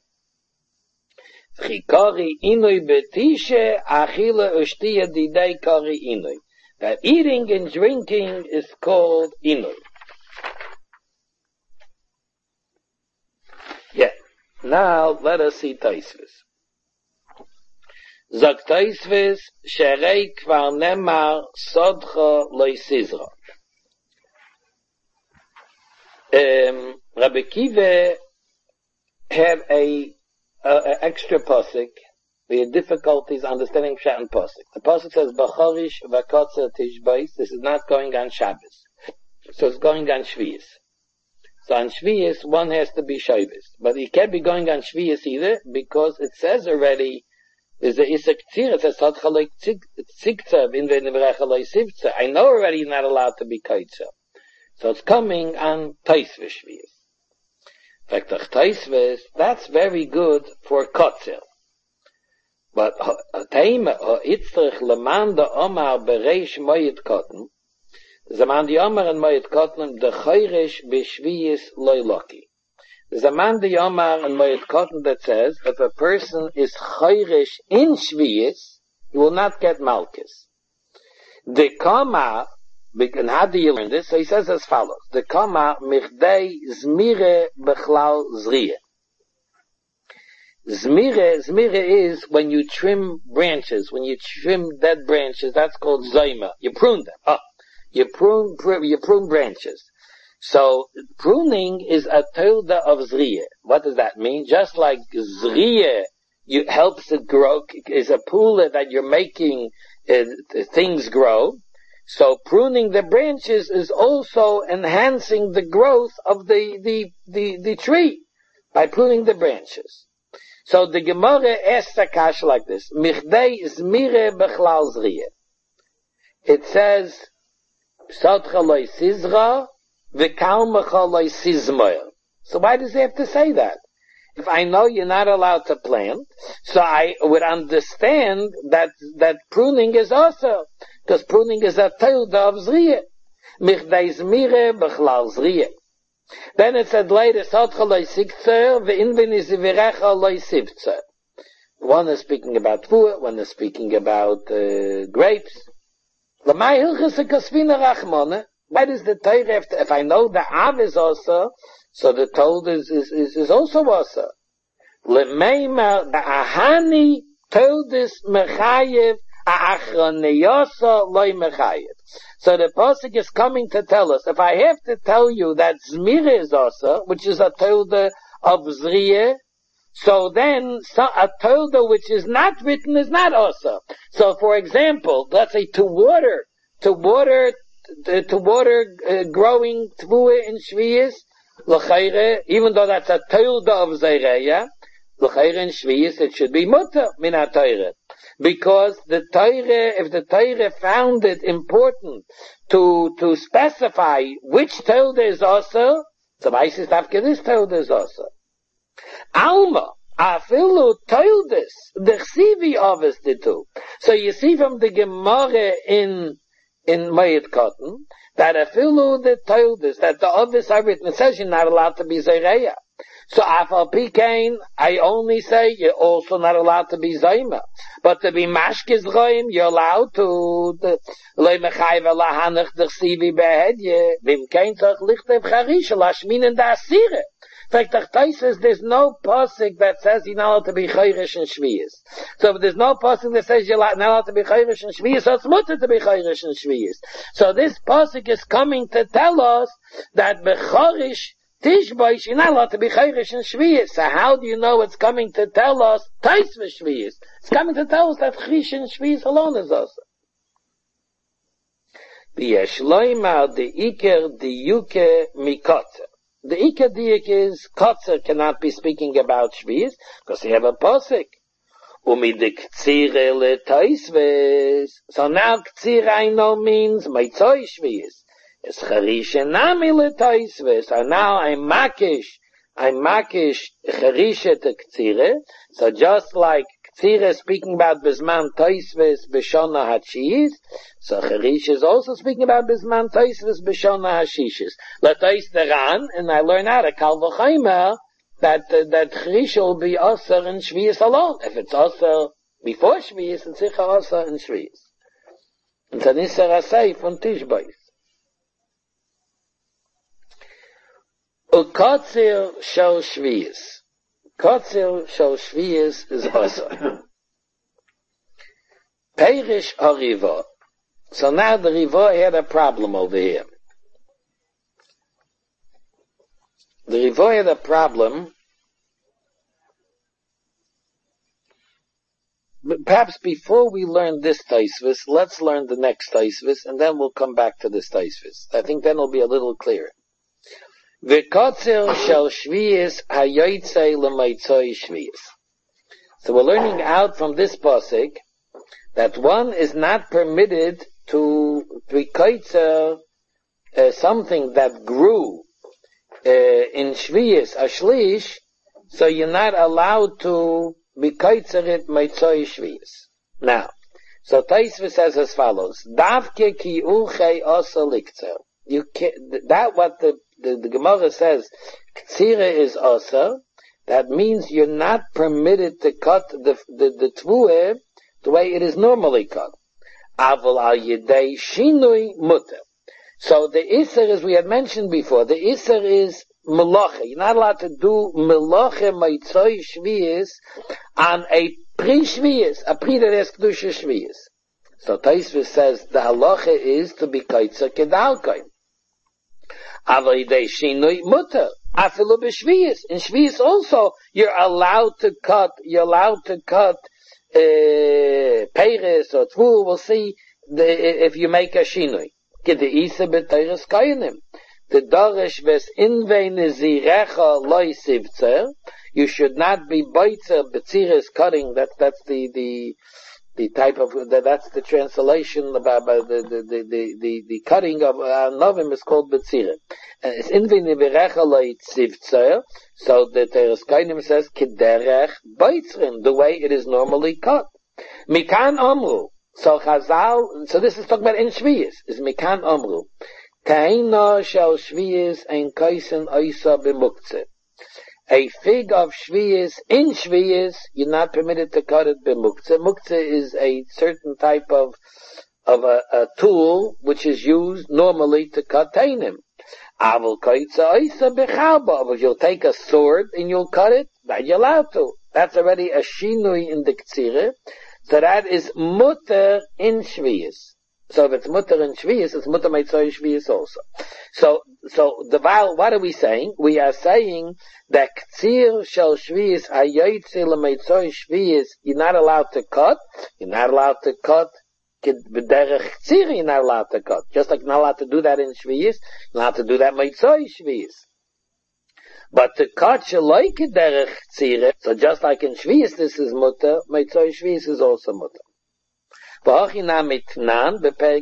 Speaker 1: Chikori inui betisha achila ushtiya didei kori inui. That eating and drinking is called inui. Yeah. Now let us see Taisvis. Zog Taisvis sherei kvar nemar sodcha loy sizra. Um, Rabbi Kiva had a, a, a extra pasuk. We had difficulties understanding Pshat and pasuk. The pasuk says Bachorish v'kotzer tishbais. This is not going on Shabbos, so it's going on Shvius. So on Shviyas, one has to be Shavis. But he can't be going on Shviyas either, because it says already, there's a Isak Tzir, it says, Hotchalek Tziktzav, in the Nevrachalei Sivtza. I know already you're not allowed to be Kaitza. So it's coming on Taisve Shviyas. In fact, Taisve, that's very good for Kotzer. But Taima, Itzrich Lemanda Omar Bereish Moyed Kotten, there's a man the Omar and Moyed Kotten, the Chayrish Beshviyas Loyloki. There's a man the Omar and Moyed Kotten that says, if a person is Chayrish in Shviyas, he will not get Malchus. The Kama, and how do you learn this? So he says as follows, the Kama Michdei Zmire Bechlal Zriye. Zmire, zmire is when you trim branches, when you trim dead branches, that's called zayma. You prune them. Oh, you prune, you prune branches. So, pruning is a tilda of zriye. What does that mean? Just like zriye, you helps it grow, is a pula that you're making uh, things grow. So pruning the branches is also enhancing the growth of the, the, the, the tree by pruning the branches. So the Gemara asks a kash like this. Michdei zmire bechlal zriye. It says, Sotcha loy sizra, v'kalmecha loy sizmoyer. So why does he have to say that? If I know you're not allowed to plant, so I would understand that, that pruning is also, because pruning is a tilde of zriye. Michdei zmire bechlal zriye. Then it said later, one is speaking about food, one is speaking about uh, grapes. Why does the Torah have to, if I know the Av is also, so the Told is, is, is, is also also. L'meimar, the Ahani, Toldis Mechayev, A'achroneyosa loy Mechayev. So the Pasuk is coming to tell us, if I have to tell you that Zmire is also, which is a Tolda of Zriye, so then so a Tolda which is not written is not also. So for example, let's say to water, to water, to, to water uh, growing Tvua in Shviyas, L'chayre, even though that's a Tolda of Zayreya, L'chayre in Shviyas, it should be Mutter min ha-Torah. Because the Torah, if the Torah found it important to, to specify which Torah is also, so Vaisis Tafke this Torah is also. Alma, Afilu Torahs, the Chsivi of us the two. So you see from the Gemara in, in Moed Kotten, that Afilu the Torahs, that the others are written, it says you're not allowed to be Zereya. So Afal Pikain, I only say you're also not allowed to be Zayma. But to be Mashkiz Goyim, you're allowed to Loi Mechayva Lahanach Dechsivi Behedye, Vim Kain Toch Lichtev Charisha, Lashmin and Asire. In fact, Achtai says there's no pasuk that says you're not allowed to be Chayrish and Shviyas. So if there's no pasuk that says you're not allowed to be Chayrish and Shviyas, so it's mutter to be Chayrish and Shviyas. So this pasuk is coming to tell us that Bechorish Tishboish, you're not allowed to be Chayrish and Shviyas. So how do you know it's coming to tell us Tais v'Shviyas? It's coming to tell us that Chayrish and Shviyas alone is also. V'yesh loimar de iker de yuke mikotzer. The iker diik is, Kotzer cannot be speaking about Shviyas, because they have a posik. Umi de ktsire le Taisves. So now ktsire I know means Maitzoi Shviyas. It's Charisha Nami le Taisves. So now I'm makish, I'm makish Charisha to Ktsire. So just like Ktsire speaking about Bisman Taisves Bishona Hachis, so Charisha is also speaking about Bisman Taisves Bishona Hashishis. Latais Deran, and I learn out of Kal V'chaymer that uh, that Charisha will be Aser in Shviyas alone. If it's Aser before Shviyas, it's Sicha Aser in Shviyas. And Tanisar Asay from Tishbais. Ukotzer shel Shviyas. Kotzer shel Shviyas is also. Perish Hariva. So now the Riva had a problem over here. The Riva had a problem. But perhaps before we learn this Taisvis, let's learn the next Taisvis, and then we'll come back to this Taisvis. I think then it'll be a little clearer. V'kotzer shel shviyis hayotzei l'maitzoi shviyis. So we're learning out from this pasuk that one is not permitted to v'kotzer uh, something that grew uh, in shviyis ashlish, so you're not allowed to v'kotzer it maitzoi shviyis. Now, so Taisva says as follows: Davke ki uchei osa liktzer. You can, that what the The, the Gemara says, Ktsira is also, that means you're not permitted to cut the, the, the tvue the way it is normally cut. Aval al yedei shinui mutter. So the Isser, as we had mentioned before, the Isser is melacha. You're not allowed to do melacha maitzoi shviyis on a pre-shviyis, a pre that has kedusha shviyis. So Taisva says the halacha is to be kaitza kedalkai. Avoidei shinui mutter. Afilu b'shviyis. In shviyis also, you're allowed to cut, you're allowed to cut, uh, peiris or tvu, we'll see, the, if you make a shinui. Kede isa b'teiris kayanim. The darish ves invei nizirecha loy sivtzer. You should not be boitzer b'tziris cutting, that's, that's the, the, the type of, that's the translation about, about the, the, the, the, the, the cutting of uh, novim is called betzira. It's in v'nivirecha loy tzivtzer, so the Teres Kainim says, kiderech beitzrin, the way it is normally cut. Mikan omru, so Chazal, so this is talking about in Shviyis, is Mikan omru. Kaina shel Shviyis ein kaisen oisa b'muktzeh. A fig of shviyis, in shviyis, you're not permitted to cut it b'muktzeh. Muktzeh is a certain type of, of a, a tool which is used normally to cut tainim. Avul kaitza oisa b'chalba. If you'll take a sword and you'll cut it, then you're allowed to. That's already a shinui in the ktsire. So that is mutter in shviyis. So if it's mutter in shviyis, it's mutter meitzoi shviyis also. So, so the val, what are we saying? We are saying that ktsir shel shviyis hayotzei l'meitzoi shviyis, you're not allowed to cut. You're not allowed to cut. B'derech ktsir, you're not allowed to cut. Just like you're not allowed to do that in shviyis, you're not allowed to do that meitzoi shviyis. But to cut sheloi k'derech ktsir, so just like in shviyis this is mutter, meitzoi shviyis is also mutter. There's a Mishnah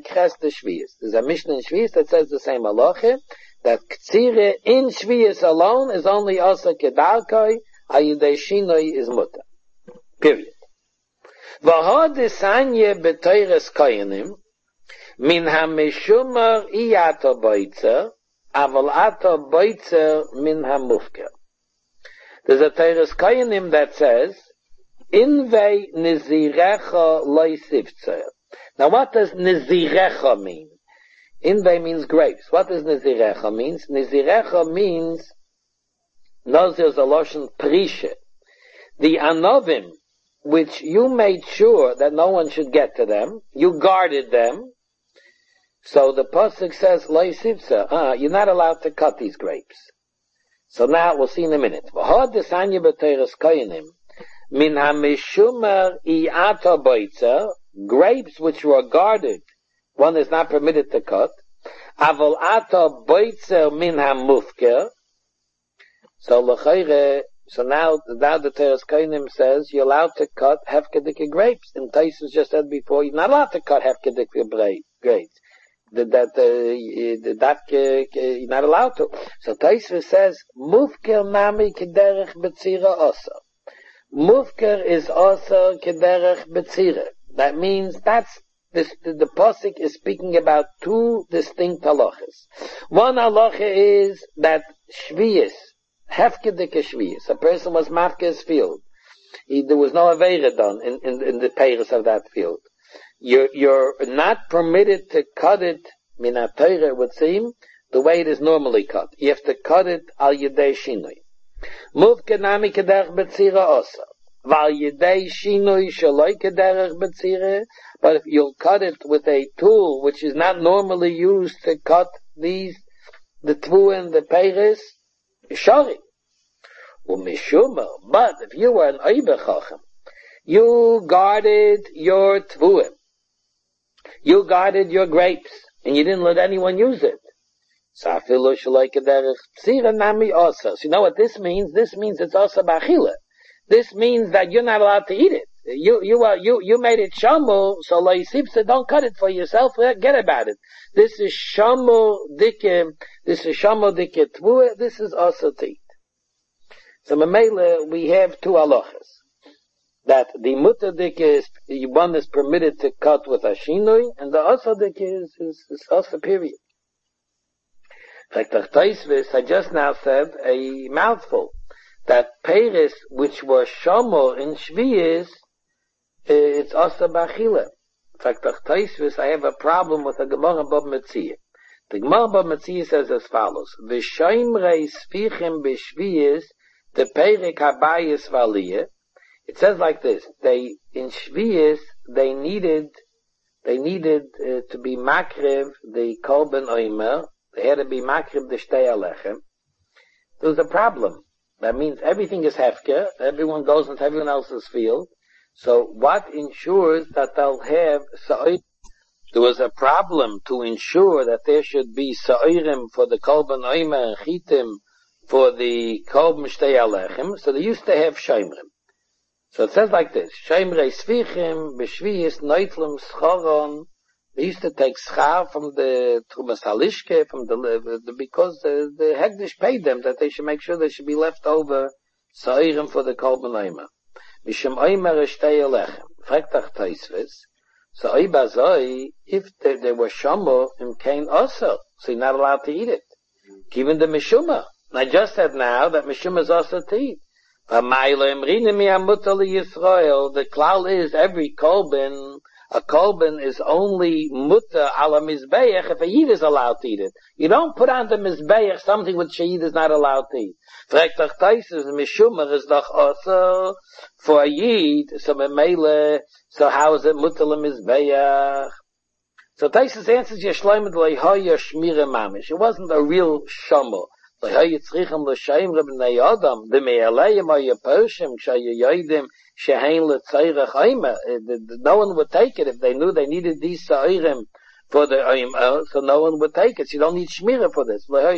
Speaker 1: in Shviyis that says the same halacha, that Ktsire in Shviyis alone is only also Kedalkoi, Ayudei Shinoi is mutter. Period. V'ho desanye b'toires koyanim, min ha-meshumar iyato boitzer, aval ato boitzer min ha-mufker. There's a Toires Koyanim that says, Invei nizirecha loy sivtzer. Now what does nizirecha mean? Invei means grapes. What does nizirecha means? Nizirecha means Nazir Zaloshen Prishe. The anovim, which you made sure that no one should get to them, you guarded them. So the pasuk says loy sivtzer. Ah, you're not allowed to cut these grapes. So now we'll see in a minute. V'hod desanya b'teres koyanim. Min ha-mishumer i'ata boitzer, grapes which were guarded, one is not permitted to cut. Aval ata boitzer min ha-mufker. So l'chayre, so now, now the Teres Koyanim says you're allowed to cut hefkedike grapes. And Taisus just said before, you're not allowed to cut hefkedike grapes. That, that, uh, that, uh, you're not allowed to. So Taisus says, mufker nami kederech betzira osa. Mufker is also kederech betzira. That means that's this, the, the pasuk is speaking about two distinct halachas. One halacha is that shviyis, hefkedike shviyis, a person was mafke's field. He, there was no aveira done in, in, in the peiros of that field. You're, you're not permitted to cut it, minat Torah it would seem, the way it is normally cut. You have to cut it al yedei shinoi. Move kenami kederech betzira osa. Val yedei shinoi shaloi kederech betzira. But if you'll cut it with a tool which is not normally used to cut these, the tvu and the peiris, shari. Umishuma. But if you were an oiber chacham, you guarded your tvuim. You guarded your grapes, and you didn't let anyone use it. So you know what this means? This means it's also b'achila. This means that you're not allowed to eat it. You, you, uh, you, you made it shamu, so lo yisipsa, don't cut it for yourself, forget about it. This is shamu dike, this is shamu dike tvua, this is also to eat. So Mamela, we have two halachas. That the mutter dike is, one is permitted to cut with a shinui, and the also dike is, is, is also period. In fact, I just now said a mouthful. That Paris, which was Shomer in Shviyis, it's also Bachila. In fact, I have a problem with the Gemara Bab Metzia. The Gemara Bab Metzia says as follows: V'shoimrei sfichim b'Shviyis, the Perik Habayis Valiyah. It says like this: They in Shviyis they needed they needed uh, to be makriv the Kolben Oimer. They had to be makriv the Shtei Alechem. There was a problem. That means everything is hefker. Everyone goes into everyone else's field. So what ensures that they'll have sa'ir? There was a problem to ensure that there should be sa'irim for the kolben oimer and chitim for the kolben shtei alechem. So they used to have shaimrim. So it says like this: Shaimrei svichim b'shviyis noitlem schoron. They used to take schar from the Trumas Halishke, from the, the because the, the Hegdish paid them that they should make sure there should be left over sa'irim for the Kolben Oimer. Mishem Oimer Eshtei Alechem. Frektach Taisvis. So Oibazoi, if there, there were Shomer, im Kain also, so you're not allowed to eat it. Given the Mishuma. And I just said now that Mishuma is also to eat. The klal is every Kolben, a kolben is only mutter ala mizbeach if a yid is allowed to eat it. You don't put on the mizbeach something which a yid is not allowed to eat. Frektach taisus mishumer is doch also for a yid, so memele, so how is it mutter la mizbeach? So taisus answers yeshleimet leihoya shmire mamish. It wasn't a real shomer. Leihoya tzrichem l'shaim rebnei adam, the me'aleim haya poshim, kshaya yoidim, no one would take it if they knew they needed these sa'irim for the oimer, so no one would take it. So you don't need shmira for this. The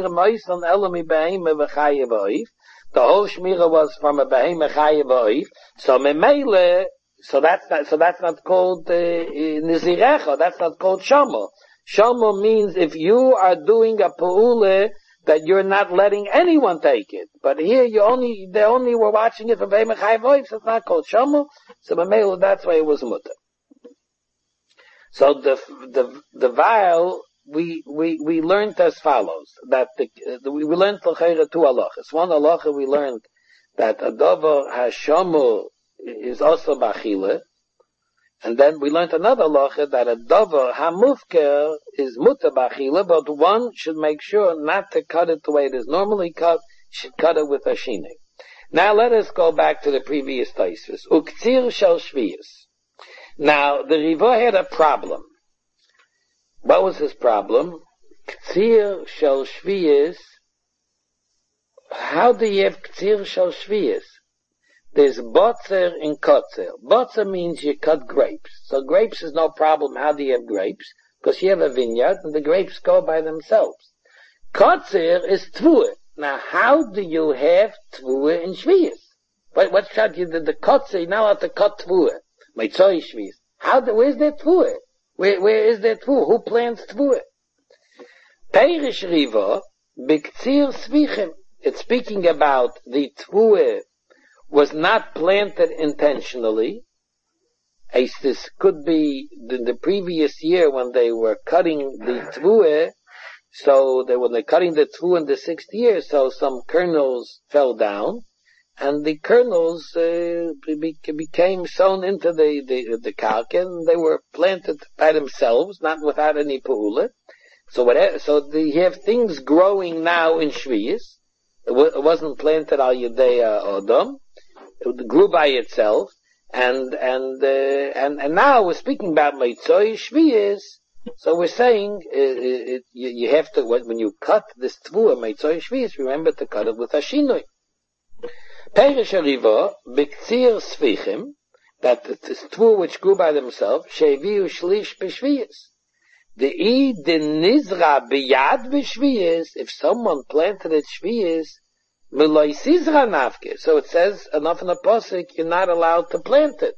Speaker 1: whole shmira was from a behemah chayev ha'oif. So memele, so that's not, so that's not called uh, nizirecha. That's not called shomer. Shomer means if you are doing a pa'ule that you're not letting anyone take it. But here you only, they only were watching it from Behemah Chayev Ha'oif, so it's not called Shomer. So Mamela, that's why it was Mutter. So the, the, the vial, we, we, we learned as follows, that the, the we learned l'chayra two halachas. One halacha we learned that a dover ha-shomer is also b'achila. And then we learned another halacha that a dover hamufker is mutter b'achila, but one should make sure not to cut it the way it is normally cut, should cut it with a shine. Now let us go back to the previous taisvis. Uktzir shel shviyas. Now the Riva had a problem. What was his problem? Ktzir shel shviyas. How do you have ktzir shel shviyas? There's botzer and kotzer. Botzer means you cut grapes. So grapes is no problem. How do you have grapes? Because you have a vineyard and the grapes go by themselves. Kotzer is tvua. Now how do you have tvua in shviyas? What, what shot you did the kotzer? You're not allowed to cut tvua. Meitzoi shviyas. How do, where's that tvua? Where, where is that tvua? Who plants tvua? Peirish riva, biktzir svichim. It's speaking about the tvua was not planted intentionally. As this could be in the previous year when they were cutting the tvua, so they, when they're cutting the tvua in the sixth year, so some kernels fell down, and the kernels uh, be, became sown into the, the, the karka, and they were planted by themselves, not without any pu'ula. So whatever, so the, you have things growing now in shviyas. It, w- it wasn't planted al yedei odom. It grew by itself, and and uh, and and now we're speaking about meitzoi shviyas. So we're saying uh, it, you, you have to when you cut this tvua meitzoi shviyas, remember to cut it with a shinoi. Perish ariva b'ktzir svichim, that this tvua which grew by themselves sheviu shlish b'shviyas. The I de nizra biyad b'shviyis, if someone planted it shviyis, v'loi sizra nafke. So it says, enough in the pasuk, you're not allowed to plant it.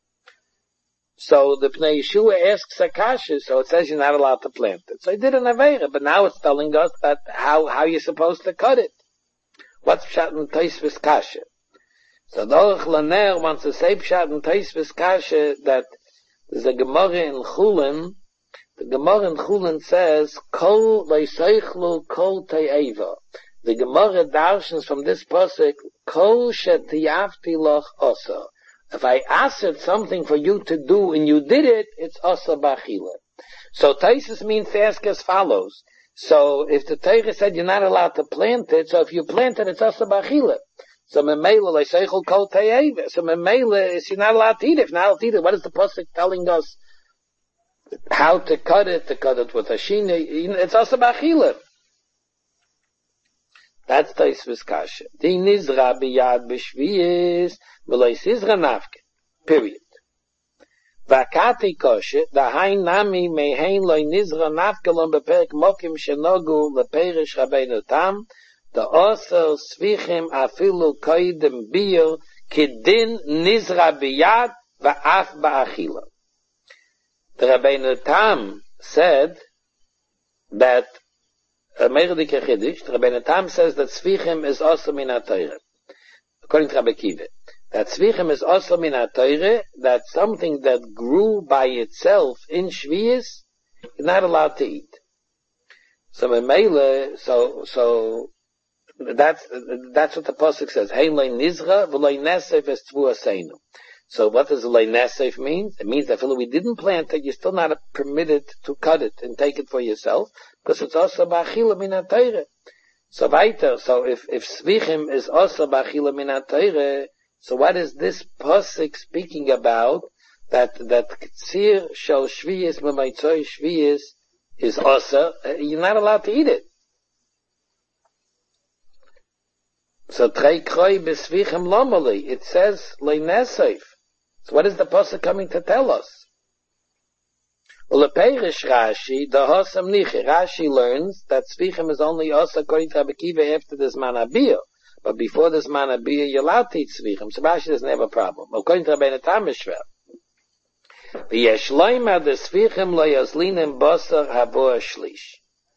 Speaker 1: So the Pnei Yeshua asks Akasha, so it says you're not allowed to plant it. So he did an Aveira, but now it's telling us that how, how you're supposed to cut it. What's Pshat and Tosfos Kasha? So Dorach Laner wants to say Pshat and Tosfos Kasha that there's a Gemara in Chulin. The Gemara in Chulin says, Kol leiseichlu kol te'eva. The Gemara darshans from this pasuk, Kol shetiyavti loch osa. If I asked something for you to do and you did it, it's osa b'achila. So Taisus means to ask as follows. So if the Torah said you're not allowed to plant it, so if you plant it, it's osa b'achila. So memela leiseichlu kol te'eva. So memela is you're not allowed to eat it. If you're not allowed to eat it, what is the pasuk telling us? How to cut it, to cut it with a shina, it's also b'achila. That's Tosfos Kasha. Di nizra biyad b'shviyis, v'loi sizra nafke. Period. V'akati koshe, dahain nami mehein loi nizra nafke lom beperek mokim shenogu leperish Rabbeinu Tam, the osel svichim afilu koidem biyo, kidin nizra biyad v'af ba'achila. The Rabbeinu Tam said that uh, Meirdik Chiddush, the Rabbeinu Tam says that Tzvichim is also min ha-Torah. According to Rabbi Kiva, that Tzvichim is also min ha-Torah, that something that grew by itself in Shviyis, you're not allowed to eat. So Memele, so so that's that's what the pasuk says. Hein loy nizra v'loy nesef es tzvu aseinu. So what does loy nesef mean? It means that if we didn't plant it, you're still not permitted to cut it and take it for yourself, because it's also b'achila min ha-Torah. So weiter, so if, if Svichim is also b'achila min ha-Torah, so what is this pasuk speaking about? That, that Ktsir shel Shviyis m'maitzoi Shviyis is also, you're not allowed to eat it. So trei kroi b'Svichim lomali, it says loy nesef. So what is the pasuk coming to tell us? Well, the Perish Rashi, the Hosam Nichi, Rashi learns that Tzvichim is only also according to Rabbi Kiva after this Manabiyah. But before this Manabiyah, you're allowed to eat Tzvichim. So Rashi doesn't have a problem. According to Rabbeinu Tam Mishra, V'yesh loyma the Tzvichim lo yazlinim basar habo shlish.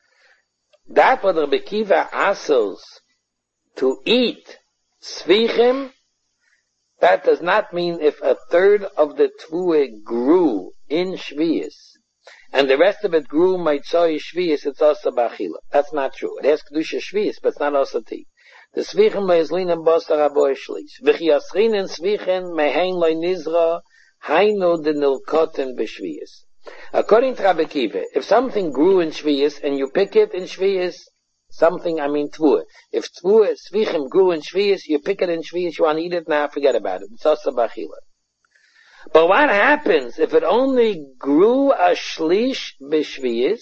Speaker 1: That what Rabbi Kiva asks to eat Tzvichim, that does not mean if a third of the Tvue grew in Shviyis, and the rest of it grew Maitzoi Shviyis, it's also Bachila. That's not true. It has Kedusha Shviyis, but it's not also Tea. The Svichim le'ezlinem bosar aboy shlish. V'chi yasrinen Svichim mehein loy nizra, hainu de nilkoten b'Shviyis. According to Rabbi Kiva, if something grew in Shviyis, and you pick it in Shviyis, something, I mean Tvua. If Tvua, Svichim grew in Shviyis, you pick it in Shviyis, you want to eat it now, forget about it. It's also Bachila. But what happens if it only grew a shlish b'Shviyis,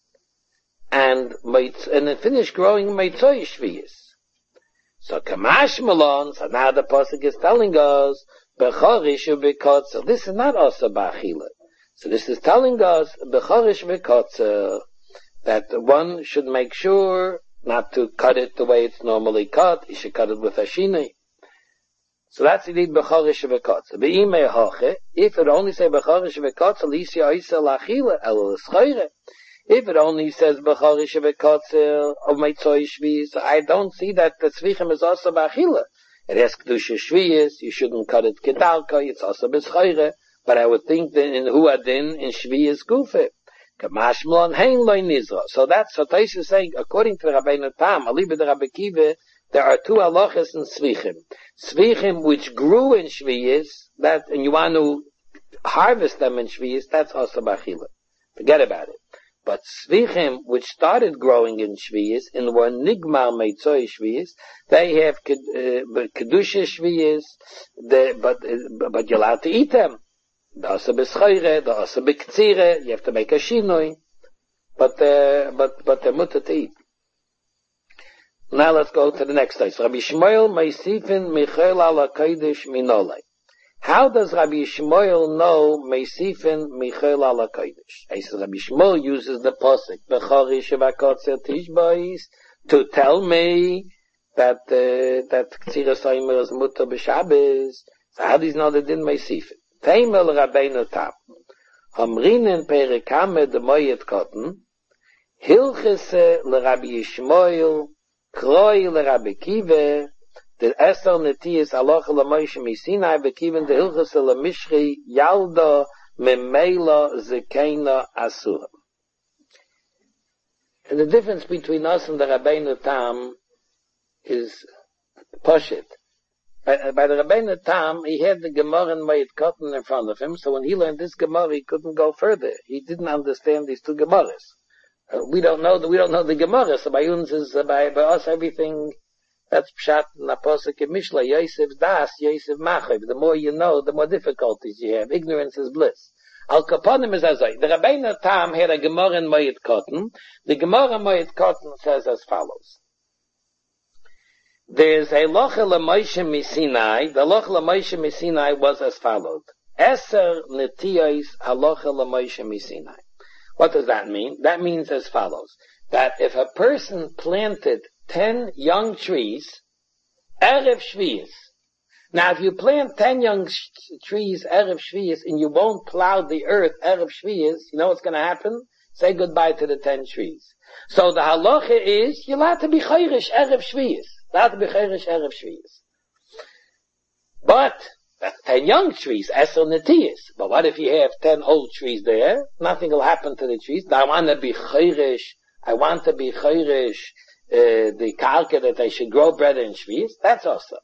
Speaker 1: and, and it finished growing Meitzoi Shviyis? So Kamash Malon, so now the pasuk is telling us, Bechorish u'bekotzer. This is not also Bachila. So this is telling us, Bechorish u'bekotzer, that one should make sure not to cut it the way it's normally cut. You should cut it with a shinei. So that's indeed b'chorish v'kotzer. V'imei hoche, if it only say b'chorish v'kotzer, l'isi oisa l'achila, el l'schayre. If it only says b'chorish v'kotzer of meitzoi shviyis, I don't see that the tzvichim is also b'achila. It has kedusha shviyis, you shouldn't cut it kedalka, it's also b'schayre, but I would think that in huadin, in shviyis gufe. Kamash mlon hein loy nizra. So that's what Tais is saying, according to Rabbeinu Tam, aliba de Rabbi Kiva, there are two halachas in Svichim. Svichim which grew in Shviyis, that, and you want to harvest them in Shviyis, that's also Bachila. Forget about it. But Svichim which started growing in Shviyis, and were Nigmar Meitzoi Shviyis, they have uh, Kedusha Shviyis, but, uh, but you're allowed to eat them. The asa b'schayre, the asa b'ktzire, you have to make a shinoi, but, uh, but, but they're mutter to eat. Now let's go to the next slide. So Rabbi Shmuel Meisifin Michael ala Kodesh Minolei. How does Rabbi Shmuel know Meisifin Michel ala Kodesh? I said Rabbi Shmuel uses the posik Bechorish v'akotzer tishbais to tell me that uh, that Ktziras Omer is mutter b'Shabbos. So how does he know that in Meisifin? Teimel Rabbeinu Tam Hamrinen Perikame de Moyet Kotten Hilchese l'Rabbi Yishmael Kroi l'Rabbi Kiva the Esel Netiyas Aloch l'Moshe Misinai Bekiven the Hilchese l'Mishri Yalda Memela Zekena Asura. And the difference between us and the Rabbeinu Tam is Poshit. By, by the Rabbeinu Tam, he had the Gemara and Moed Katan in front of him, so when he learned this Gemara, he couldn't go further. He didn't understand these two Gemaras. Uh, we don't know the, we don't know the Gemara, so by uns is, uh, by, by us everything, that's Pshat and Apostle Mishla, Yosef Das, Yosef Machav. The more you know, the more difficulties you have. Ignorance is bliss. Al Kaponim is azay. The Rabbeinu Tam had a Gemara in Moed Katan. The Gemara in Moed Katan says as follows. There's a Locha L'Moshe Misinai. The Locha L'Moshe Misinai was as followed. Eser Netiyos Halocha L'Moshe Misinai. What does that mean? That means as follows. That if a person planted ten young trees, Erev Shviyas. Now if you plant ten young sh- trees, Erev Shviyas, and you won't plow the earth, Erev Shviyas, you know what's going to happen? Say goodbye to the ten trees. So the halacha is, you're allowed to be chayrish Erev Shviyas. Allowed to be chayrish Erev Shviyas. But, that's ten young trees, Eser Netiyas. But what if you have ten old trees there? Nothing will happen to the trees. Now I want to be chayrish, I want to be chayrish, uh, the karka that I should grow bread in Shviyas. That's also.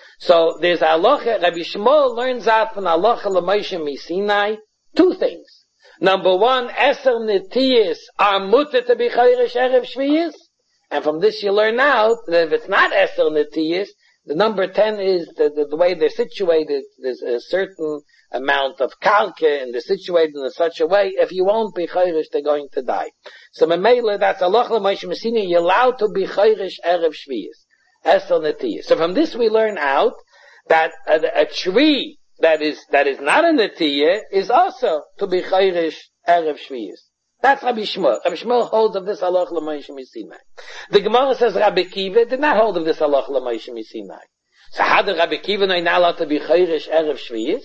Speaker 1: So there's halacha, Rabbi Shmuel learns out from halacha L'Moshe Misinai, two things. Number one, Eser Netiyas are mutter to be chayrish Erev Shviyas. And from this you learn out that if it's not Eser Netiyas, the number ten is the, the, the way they're situated, there's a certain amount of kalke and they're situated in such a way, if you won't be chayrish, they're going to die. So Memela, that's Allah L'Moshe Misinai, you're allowed to be chayrish Erev Shviyas. Eser Netiyas. So from this we learn out that a, a tree that is, that is not a Netiyah is also to be chayrish Erev Shviyas. That's Rabbi Shmuel. Rabbi Shmuel holds of this halacha L'Moshe Misinai. The Gemara says Rabbi Kiva did not hold of this halacha L'Moshe Misinai. So how did Rabbi Kiva know not allowed to be chayrish Erev Shviyas?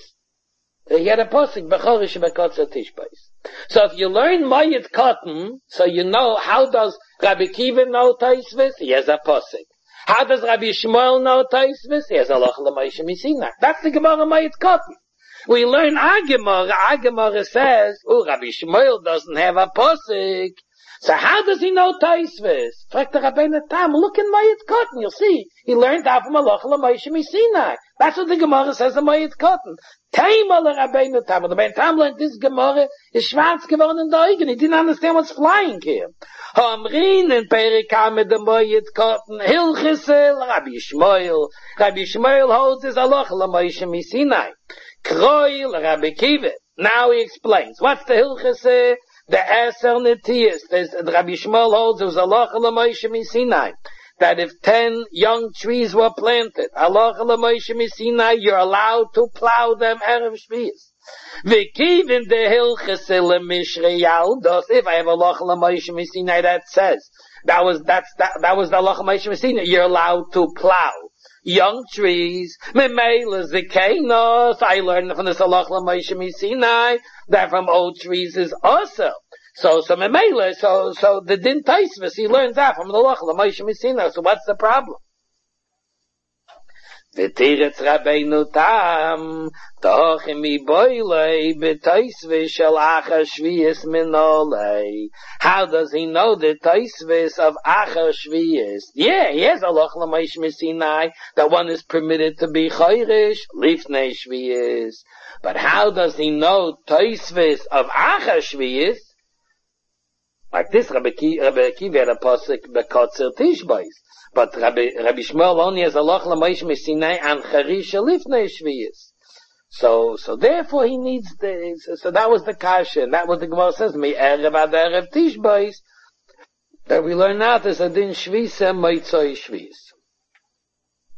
Speaker 1: He had a posik bechorish v'kotzer tishbais. So if you learn Moed Katan, so you know how does Rabbi Kiva know Taisvis? He has a posik. How does Rabbi Shmuel know Taisvis? He has halacha L'Moshe Misinai. That's the Gemara Moed Katan. We learn our Gemara. Our Gemara says, oh, Rabbi Shmuel doesn't have a posik. So how does he know Taisvis? Frag the Rabbeinu Tam, look in Moed Katan, you'll see. He learned out from halacha L'Moshe Misinai. That's what the Gemara says in Moed Katan. Taima le Rabbeinu Tam. When the Rabbeinu Tam learned this Gemara, is schwarz geworden in the Augen. He didn't understand what's flying here. Hamrin in Perikame de Moed Katan, Hilchesel, Rabbi Shmuel. Rabbi Shmuel holds his halacha L'Moshe Misinai. Kroil, Rabbi Kiva. Now he explains. What's the Hilchese? The Eser Netiyas. Rabbi Shmuel holds it was halacha L'Moshe Misinai. That if ten young trees were planted, halacha L'Moshe Misinai, you're allowed to plow them Erev Shviyas. V'kivin the Hilchese L'Mishrei Yaldos. If I have halacha L'Moshe Misinai that says, that was, that's, that, that was the halacha L'Moshe Misinai, you're allowed to plow young trees. Memela Zekenos. I learned from the halacha L'Moshe Misinai that from old trees is also. So, so Memela, so, so the Din Taisvis, he learns that from the halacha L'Moshe Misinai. So what's the problem? V'tiretz Rabbeinu Tam, tochim mi boilei, b'taisvis shel achar shviyas minolei. How does he know the taisvis of achar shviyas? Yeah, he has halacha L'Moshe Misinai, that one is permitted to be chayrish, lifnei shviyas. But how does he know taisvis of achar shviyas? Like this, Rabbi Kiva had a pasuk, b'kotzer tishbais. But Rabbi, Rabbi Shmuel only has halacha L'Moshe Misinai and charish lifnei shviyas. So, so therefore he needs the, so, so that was the kasha, and that was the Gemara says, me erev ad erev tishbais, that we learn now, there's a din shvisa, moitzoi shviyas.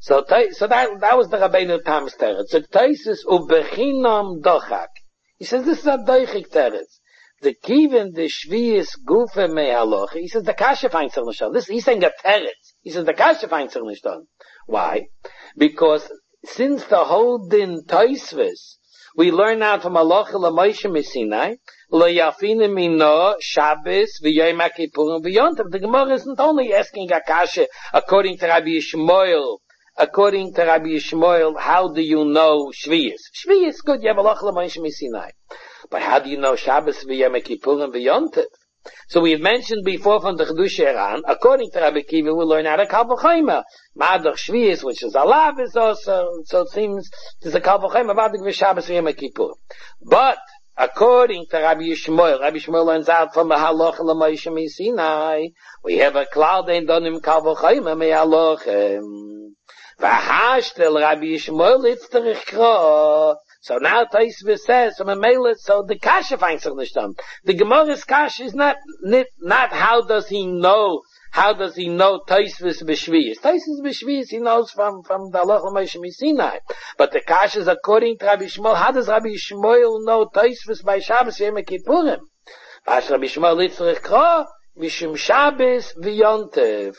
Speaker 1: So, so that, that was the Rabbeinu Tam's teretz. So, Taisus ubechinam dochak. He says, this is a doichik teretz. The kivin, the shvius, gufe me haloch. He says, the kasha finds sich nicht. This, he's saying a teretz. He says, the kasha finds sich nicht. Why? Because, since the whole din Taisvis, we learn out from halacha l'Moshe Sinai, lo yafine mino Shabbos v'yom HaKippurim v'yontav. The Gemara isn't only asking a kasha according to Rabbi Yishmael, according to Rabbi Yishmael, how do you know Shviyas? Shviyas, good, you have halacha l'Moshe Sinai. But how do you know Shabbos v'yom HaKippurim v'yontav? So we have mentioned before from the Chedush Iran, according to Rabbi Kiva, we learn out of Kal V'Chomer. Ma'adach Shviyas, which is Alav, is also, so it seems, there's a Kal V'Chomer, Ma'adach v'Shabbos v'yom HaKippurim. But, according to Rabbi Yishmael, Rabbi Yishmael learns out from the Halacha l'Moshe Sinai, we have a cloud ein donim Kal V'Chomer me'Halochem. V'hashtel Rabbi Yishmael itzterich kro. So now Taisvis says, so Mamela, so the kasha finds sich nicht done. The Gemara's kasha is not, not, not how does he know, how does he know Taisvis b'Shviyas. Taisvis b'Shviyas he knows from, from the Halacha l'Moshe Sinai. But the kasha is according to Rabbi Shmuel, how does Rabbi Shmuel know Taisvis by Shabbos Yom Kippurim? Vash Rabbi Shmuel litzrich kro, mishum Shabbos v'yontev.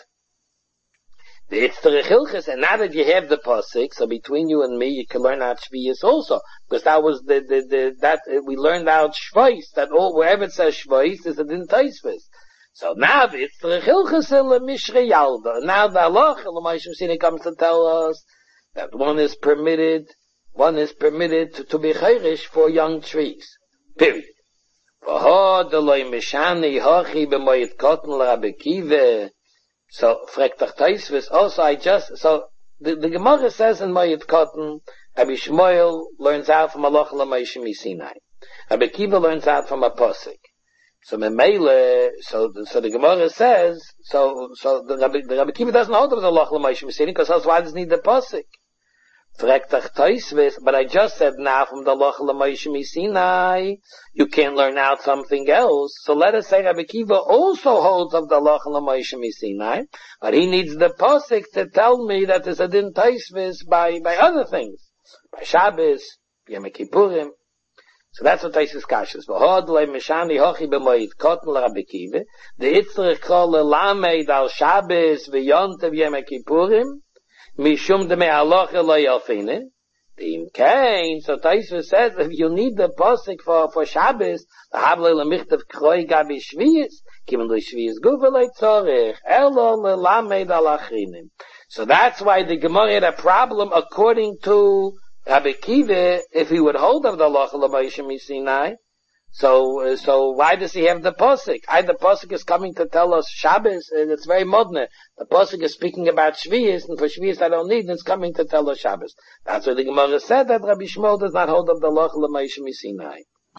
Speaker 1: The Itzterich Hilchis, and now that you have the pasuk, so between you and me, you can learn out Shviyas also, because that was the the the that uh, we learned out Shvayis, that all wherever it says Shvayis is a din Taisvis. So now the Itzterich Hilchis el Mishre Yalda. Now the Halacha l'Moshe Sinai comes to tell us that one is permitted, one is permitted to, to be chayrish for young trees. Period. V'ho deloi mishani hachi b'moyed kotten l'Rabbi Kiva. So, fragt doch Taisvis, also I just, so, the, the Gemara says in Moed Katan, Rabbi Shmuel learns out from Halacha l'Moshe Sinai. Rabbi Kiva learns out from a pasuk. So, Memele, so, so the Gemara says, so, so the Rabbi, the Rabbi Kiva doesn't hold of the Halacha l'Moshe Sinai, because else why does he need the pasuk? Fragt doch Taisvis, but I just said now from the Halacha l'Moshe Sinai, you can't learn out something else. So let us say Rabbi Kiva also holds of the Halacha l'Moshe Sinai, but he needs the pasuk to tell me that there's a din Taisvis by, by other things. By Shabbos, Yom Kippurim. So that's what Taisvis kashes. V'hod le mishani hochi b'moed kotten l'Rabbi Kiva, the itzrich kol l'lamed al Shabbos v'yontev Yom Kippurim, Mishum de me'alocha lo yalfine. Im kain, so Taisvis says, if you need the pasuk for, for Shabbos, the hable lemichtav kroi gabi shviyas, kiven lo shviyas guvelei tzorich, elo lelamed al achinim. So that's why the Gemara had a problem according to Rabbi Kiva, if he would hold of the Halacha l'Moshe Sinai. So, uh, so why does he have the pasuk? I, the pasuk is coming to tell us Shabbos, and it's very modern. The pasuk is speaking about Shviyas, and for Shviyas I don't need, and it's coming to tell us Shabbos. That's why the Gemara said that Rabbi Shmuel does not hold up the Halacha l'Moshe Sinai.